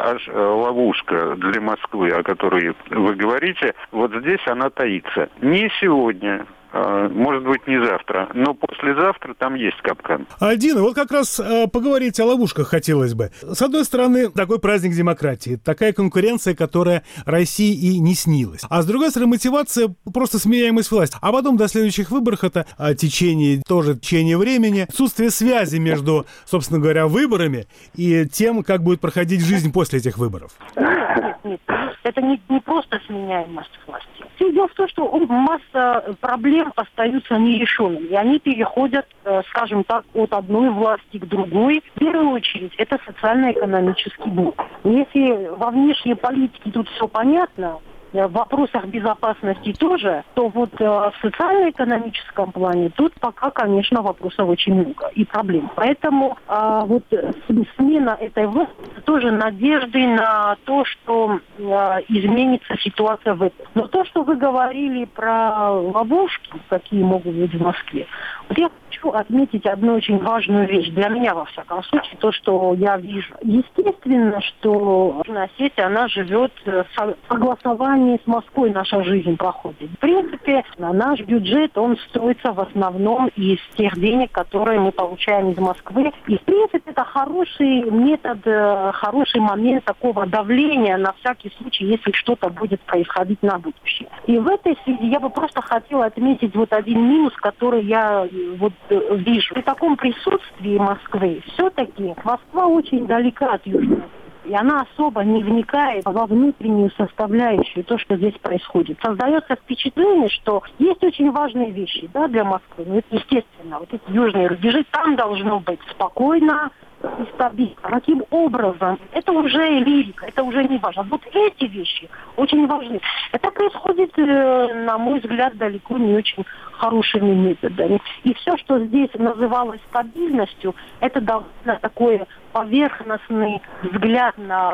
ловушка для Москвы, о которой вы говорите, вот здесь она таится. Не сегодня. Может быть, не завтра, но послезавтра там есть капкан. Дина, вот как раз поговорить о ловушках хотелось бы. С одной стороны, такой праздник демократии, такая конкуренция, которая России и не снилась. А с другой стороны, мотивация просто сменяемость власти. А потом до следующих выборов это течение времени, отсутствие связи между, собственно говоря, выборами и тем, как будет проходить жизнь после этих выборов. Нет. Это не просто сменяемость власти. Дело в том, что масса проблем остаются нерешенными. И они переходят, скажем так, от одной власти к другой. В первую очередь, это социально-экономический блок. Если во внешней политике тут все понятно, в вопросах безопасности тоже, то вот в социально-экономическом плане тут пока, конечно, вопросов очень много и проблем. Поэтому вот смена этой власти тоже надежды на то, что изменится ситуация в этом. Но то, что вы говорили про ловушки, какие могут быть в Москве, вот я хочу отметить одну очень важную вещь, для меня, во всяком случае, то, что я вижу. Естественно, что Южная Осетия, она живет согласованием с Москвой, наша жизнь проходит. В принципе, наш бюджет, он строится в основном из тех денег, которые мы получаем из Москвы. И, в принципе, это хороший метод, хороший момент такого давления на всякий случай, если что-то будет происходить на будущее. И в этой связи я бы просто хотела отметить вот один минус, который я вот вижу. При таком присутствии Москвы все-таки Москва очень далека от Южной Осетии. И она особо не вникает во внутреннюю составляющую, то, что здесь происходит. Создается впечатление, что есть очень важные вещи, да, для Москвы. Ну, это естественно. Вот эти южные рубежи, там должно быть спокойно и стабильно. Каким образом? Это уже лирика, это уже не важно. Вот эти вещи очень важны. Это происходит, на мой взгляд, далеко не очень хорошими методами. И все, что здесь называлось стабильностью, это довольно такой поверхностный взгляд на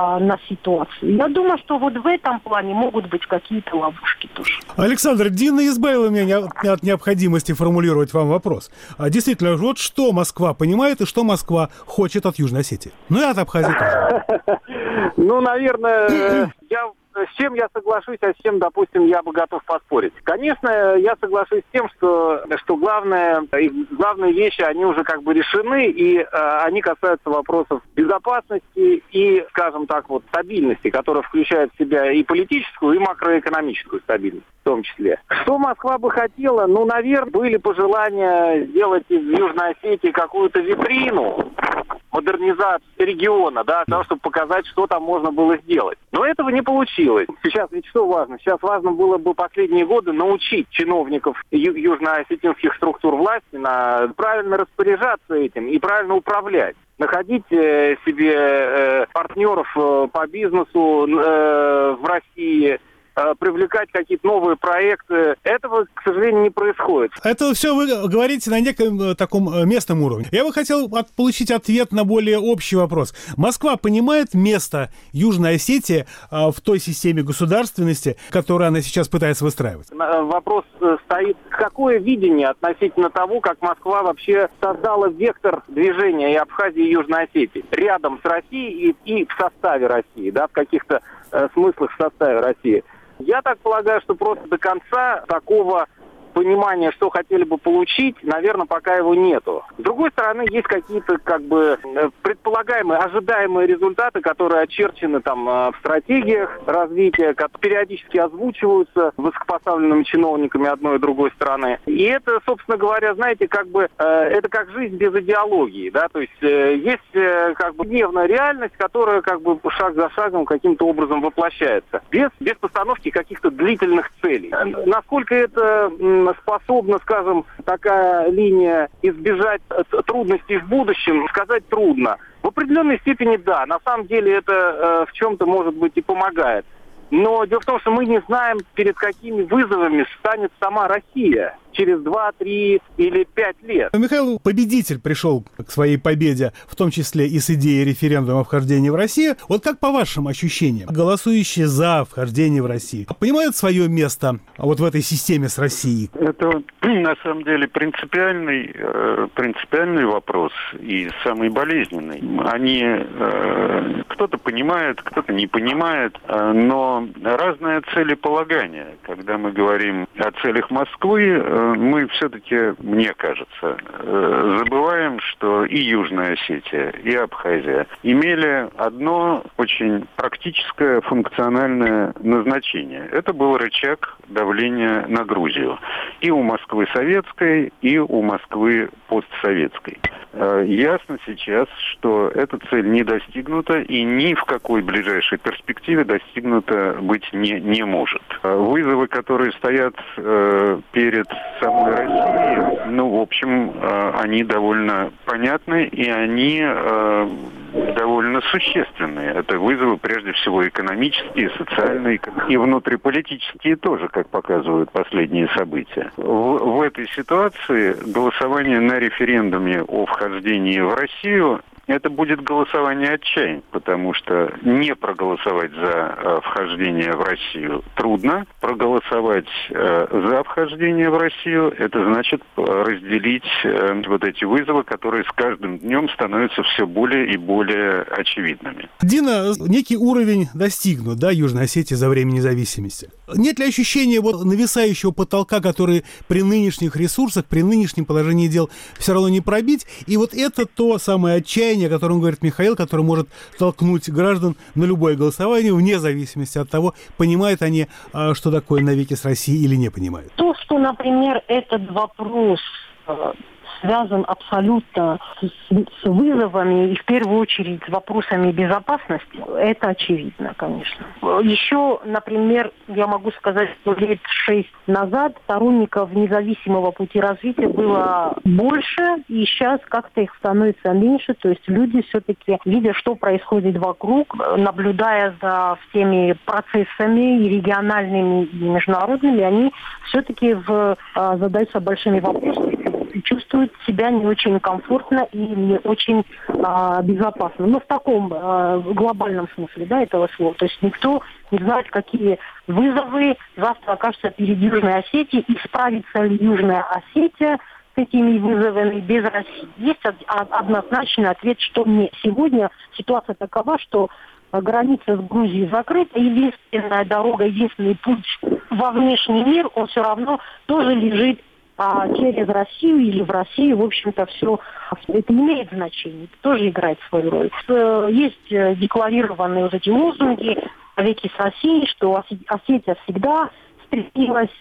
ситуацию. Я думаю, что вот в этом плане могут быть какие-то ловушки тоже. Александр, Дина избавила меня от необходимости формулировать вам вопрос. Действительно, вот что Москва понимает и что Москва хочет от Южной Осетии? Ну и от Абхазии тоже. Ну, наверное, с чем я соглашусь, а с чем, допустим, я бы готов поспорить. Конечно, я соглашусь с тем, что главные вещи, они уже как бы решены, и они касаются вопросов безопасности и, скажем так, вот стабильности, которая включает в себя и политическую, и макроэкономическую стабильность в том числе. Что Москва бы хотела? Ну, наверное, были пожелания сделать из Южной Осетии какую-то витрину, модернизацию региона, да, для того, чтобы показать, что там можно было сделать. Но этого не получилось. Сейчас ведь что важно? Сейчас важно было бы последние годы научить чиновников южно-осетинских структур власти правильно распоряжаться этим и правильно управлять. Находить себе партнеров по бизнесу в России, привлекать какие-то новые проекты. Этого, к сожалению, не происходит. Это все вы говорите на неком таком местном уровне. Я бы хотел получить ответ на более общий вопрос. Москва понимает место Южной Осетии в той системе государственности, которую она сейчас пытается выстраивать? Вопрос стоит, какое видение относительно того, как Москва вообще создала вектор движения и Абхазии, и Южной Осетии рядом с Россией и в составе России, да, в каких-то смыслах в составе России. Я так полагаю, что просто до конца такого понимания, что хотели бы получить, наверное, пока его нету. С другой стороны, есть какие-то как бы предполагаемые, ожидаемые результаты, которые очерчены там в стратегиях развития, которые периодически озвучиваются высокопоставленными чиновниками одной и другой страны. И это, собственно говоря, знаете, как бы это как жизнь без идеологии, да, то есть есть как бы дневная реальность, которая как бы шаг за шагом каким-то образом воплощается, без постановки каких-то длительных целей. Насколько это способна, скажем, такая линия избежать трудностей в будущем, сказать трудно. В определенной степени да, на самом деле это в чем-то, может быть, и помогает. Но дело в том, что мы не знаем, перед какими вызовами станет сама Россия. через 2, 3 или 5 лет. Михаил, победитель пришел к своей победе, в том числе и с идеей референдума о вхождении в Россию. Вот как по вашим ощущениям, голосующие за вхождение в Россию понимают свое место вот в этой системе с Россией? Это на самом деле принципиальный вопрос и самый болезненный. Они кто-то понимает, кто-то не понимает, но разное целеполагание. Когда мы говорим о целях Москвы, мы все-таки, мне кажется, забываем, что и Южная Осетия, и Абхазия имели одно очень практическое функциональное назначение. Это был рычаг давления на Грузию. И у Москвы советской, и у Москвы постсоветской. Ясно сейчас, что эта цель не достигнута и ни в какой ближайшей перспективе достигнута быть не может. Вызовы, которые стоят перед самой Россией, в общем, они довольно понятны и они довольно существенные. Это вызовы, прежде всего, экономические, социальные и внутриполитические тоже, как показывают последние события. В этой ситуации голосование на референдуме о вхождении в Россию это будет голосование отчаяния, потому что не проголосовать за вхождение в Россию трудно. Проголосовать за вхождение в Россию, это значит разделить вот эти вызовы, которые с каждым днем становятся все более и более очевидными. Дина, некий уровень достигнут, да, Южной Осетии за время независимости. Нет ли ощущения вот нависающего потолка, который при нынешних ресурсах, при нынешнем положении дел все равно не пробить? И вот это то самое отчаяние, о котором говорит Михаил, который может толкнуть граждан на любое голосование, вне зависимости от того, понимают они, что такое навеки с Россией или не понимают. То, что, например, этот вопрос связан абсолютно с вызовами и в первую очередь с вопросами безопасности, это очевидно, конечно. Еще, например, я могу сказать, что лет 6 назад сторонников независимого пути развития было больше, и сейчас как-то их становится меньше, то есть люди все-таки, видя, что происходит вокруг, наблюдая за всеми процессами и региональными, и международными, они все-таки задаются большими вопросами, чувствуют себя не очень комфортно и не очень безопасно. Но в таком глобальном смысле, да, этого слова. То есть никто не знает, какие вызовы завтра окажутся перед Южной Осетией, и справится ли Южная Осетия с этими вызовами без России. Есть однозначный ответ, что нет. Сегодня ситуация такова, что граница с Грузией закрыта, единственная дорога, единственный путь во внешний мир, он все равно тоже лежит через Россию или в Россию, в общем-то, все это имеет значение, это тоже играет свою роль. Есть декларированные вот эти лозунги «Веки с Россией», что Осетия всегда стремилась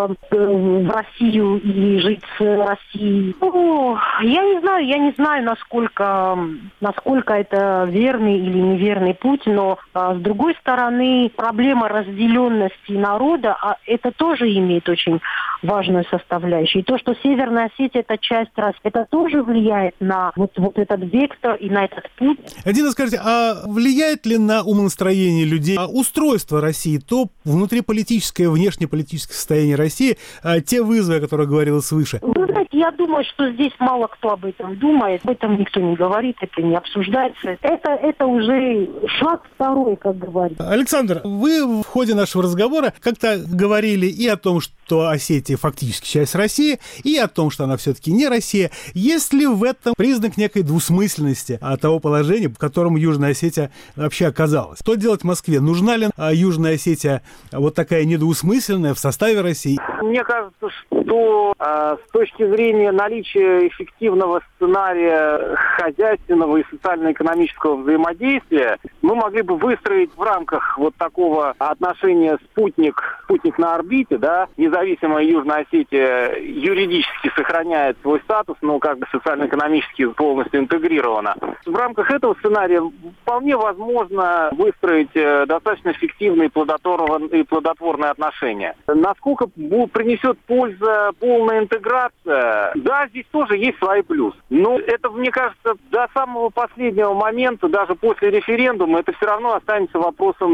в Россию и жить с Россией. Я не знаю, насколько это верный или неверный путь, но с другой стороны, проблема разделенности народа, это тоже имеет очень важную составляющую. И то, что Северная Осетия это часть России, это тоже влияет на вот этот вектор и на этот путь. Дина, скажите, а влияет ли на умонастроение людей устройство России, то внутриполитическое, внешнеполитическое состояние России, те вызовы, о которых говорилось выше? Вы знаете, я думаю, что здесь мало кто об этом думает, об этом никто не говорит, это не обсуждается. Это уже шаг второй, как говорится. Александр, вы в ходе нашего разговора как-то говорили и о том, что Осетия фактически часть России, и о том, что она все-таки не Россия. Есть ли в этом признак некой двусмысленности того положения, в котором Южная Осетия вообще оказалась? Что делать в Москве? Нужна ли Южная Осетия вот такая недвусмысленная в составе России? Мне кажется, что с точки зрения наличия эффективного сценария хозяйственного и социально-экономического взаимодействия, мы могли бы выстроить в рамках вот такого отношения спутник на орбите, да, независимая Южная Осетия юридически сохраняет свой статус, но как бы социально-экономически полностью интегрирована. В рамках этого сценария вполне возможно выстроить достаточно эффективные и плодотворные отношения. Насколько принесет польза полная интеграция? Да, здесь тоже есть свои плюсы. Но это, мне кажется, до самого последнего момента, даже после референдума, это все равно останется вопросом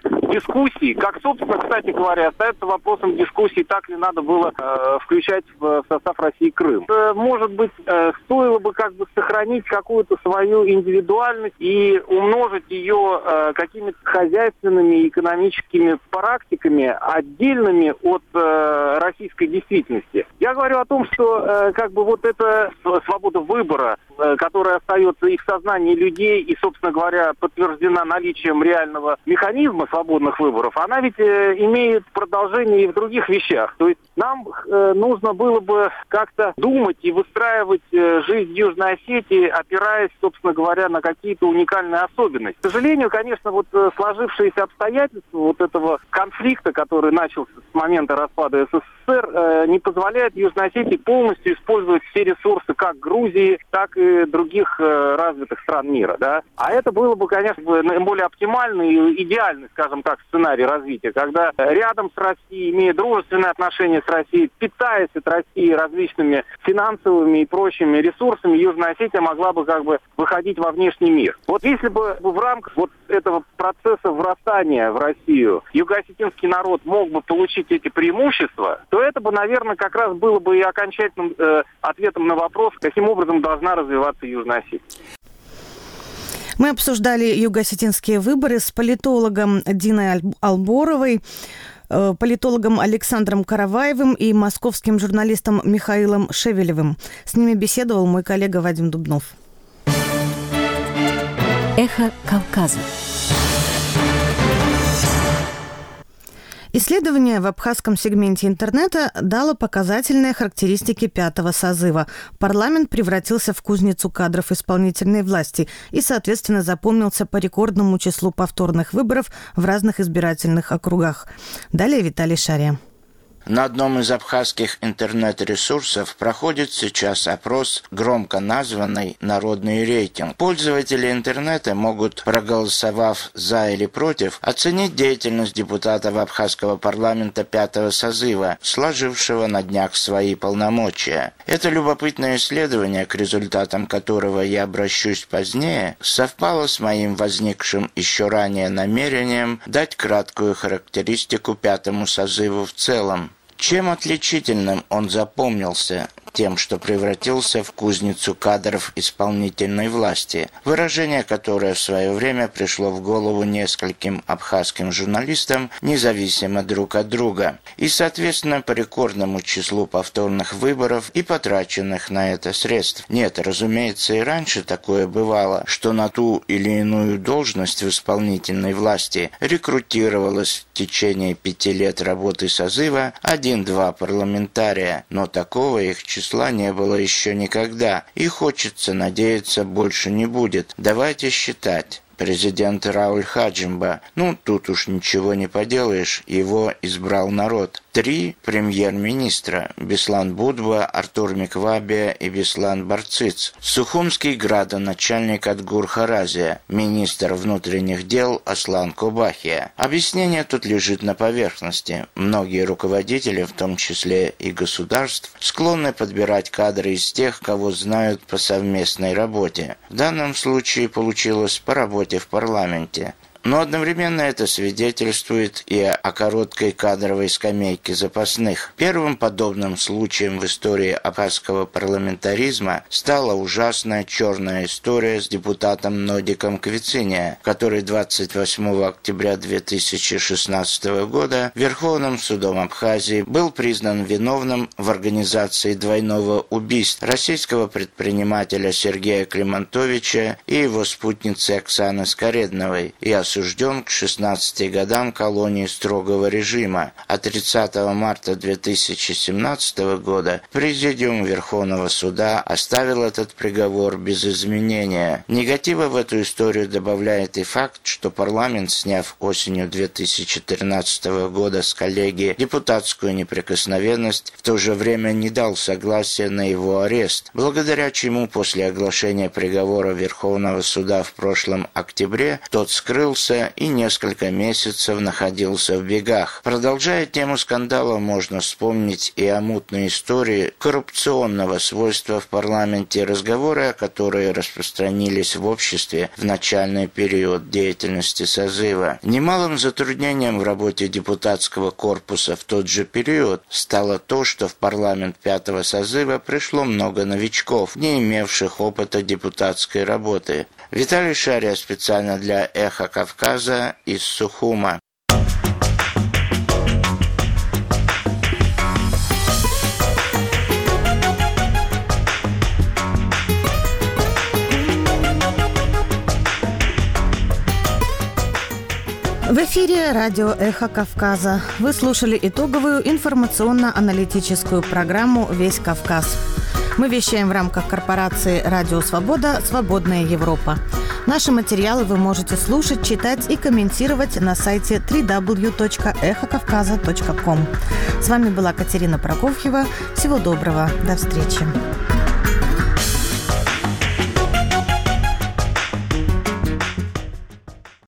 дискуссии, как, собственно, кстати говоря, остается вопросом дискуссии, так ли надо было включать в состав России Крым. Может быть, стоило бы как бы сохранить какую-то свою индивидуальность и умножить ее какими-то хозяйственными и экономическими практиками, отдельными от российской действительности. Я говорю о том, что как бы вот эта свобода выбора, которая остается и в сознании людей, и, собственно говоря, подтверждена наличием реального механизма свободных выборов, она ведь имеет продолжение и в других вещах. То есть нам нужно было бы как-то думать и выстраивать жизнь Южной Осетии, опираясь, собственно говоря, на какие-то уникальные особенности. К сожалению, конечно, вот сложившиеся обстоятельства вот этого конфликта, который начался с момента распада СССР, не позволяет Южной Осетии полностью использовать все ресурсы как Грузии, так и других развитых стран мира. Да? А это было бы, конечно, наиболее оптимальный и идеальный, скажем так, сценарий развития, когда рядом с Россией, имея дружественные отношения с Россией, питаясь от России различными финансовыми и прочими ресурсами, Южная Осетия могла бы как бы выходить во внешний мир. Вот если бы в рамках вот этого процесса врастания в Россию юго-осетинский народ мог бы получить эти преимущества, то это бы, наверное, как раз было бы и окончательным ответом на вопрос, каким образом должна развиваться Южная Осетия. Мы обсуждали юго-осетинские выборы с политологом Диной Алборовой, политологом Александром Караваевым и московским журналистом Михаилом Шевелевым. С ними беседовал мой коллега Вадим Дубнов. Эхо Кавказа. Исследование в абхазском сегменте интернета дало показательные характеристики 5-го созыва. Парламент превратился в кузницу кадров исполнительной власти и, соответственно, запомнился по рекордному числу повторных выборов в разных избирательных округах. Далее Виталий Шария. На одном из абхазских интернет-ресурсов проходит сейчас опрос, громко названный «Народный рейтинг». Пользователи интернета могут, проголосовав «за» или «против», оценить деятельность депутатов абхазского парламента 5-го созыва, сложившего на днях свои полномочия. Это любопытное исследование, к результатам которого я обращусь позднее, совпало с моим возникшим еще ранее намерением дать краткую характеристику 5-му созыву в целом. Чем отличительным он запомнился? Тем, что превратился в кузницу кадров исполнительной власти, выражение, которое в свое время пришло в голову нескольким абхазским журналистам, независимо друг от друга, и, соответственно, по рекордному числу повторных выборов и потраченных на это средств. Нет, разумеется, и раньше такое бывало, что на ту или иную должность в исполнительной власти рекрутировалось в течение 5 лет работы созыва 1-2 парламентария, но такого их числа не было еще никогда, и, хочется надеяться, больше не будет. Давайте считать. Президент Рауль Хаджимба. Тут уж ничего не поделаешь, его избрал народ. 3 премьер-министра. Беслан Будба, Артур Миквабия и Беслан Барциц. Сухумский градоначальник Адгур Харазия. Министр внутренних дел Аслан Кобахия. Объяснение тут лежит на поверхности. Многие руководители, в том числе и государств, склонны подбирать кадры из тех, кого знают по совместной работе. В данном случае получилось по работе в парламенте. Но одновременно это свидетельствует и о короткой кадровой скамейке запасных. Первым подобным случаем в истории абхазского парламентаризма стала ужасная черная история с депутатом Нодиком Квициния, который 28 октября 2016 года Верховным судом Абхазии был признан виновным в организации двойного убийства российского предпринимателя Сергея Климантовича и его спутницы Оксаны Скоредновой и осужден к 16 годам колонии строгого режима, а 30 марта 2017 года Президиум Верховного суда оставил этот приговор без изменения. Негатива в эту историю добавляет и факт, что парламент, сняв осенью 2013 года с коллегии депутатскую неприкосновенность, в то же время не дал согласия на его арест, благодаря чему после оглашения приговора Верховного суда в прошлом октябре тот скрылся уволился и несколько месяцев находился в бегах. Продолжая тему скандала, можно вспомнить и о мутной истории коррупционного свойства в парламенте, разговоры о которой распространились в обществе в начальный период деятельности созыва. Немалым затруднением в работе депутатского корпуса в тот же период стало то, что в парламент 5-го созыва пришло много новичков, не имевших опыта депутатской работы. Виталий Шария специально для «Эхо Кавказа» из Сухума. В эфире радио «Эхо Кавказа». Вы слушали итоговую информационно-аналитическую программу «Весь Кавказ». Мы вещаем в рамках корпорации «Радио Свобода. Свободная Европа». Наши материалы вы можете слушать, читать и комментировать на сайте www.эхокавказа.ком. С вами была Катерина Прокофьева. Всего доброго. До встречи.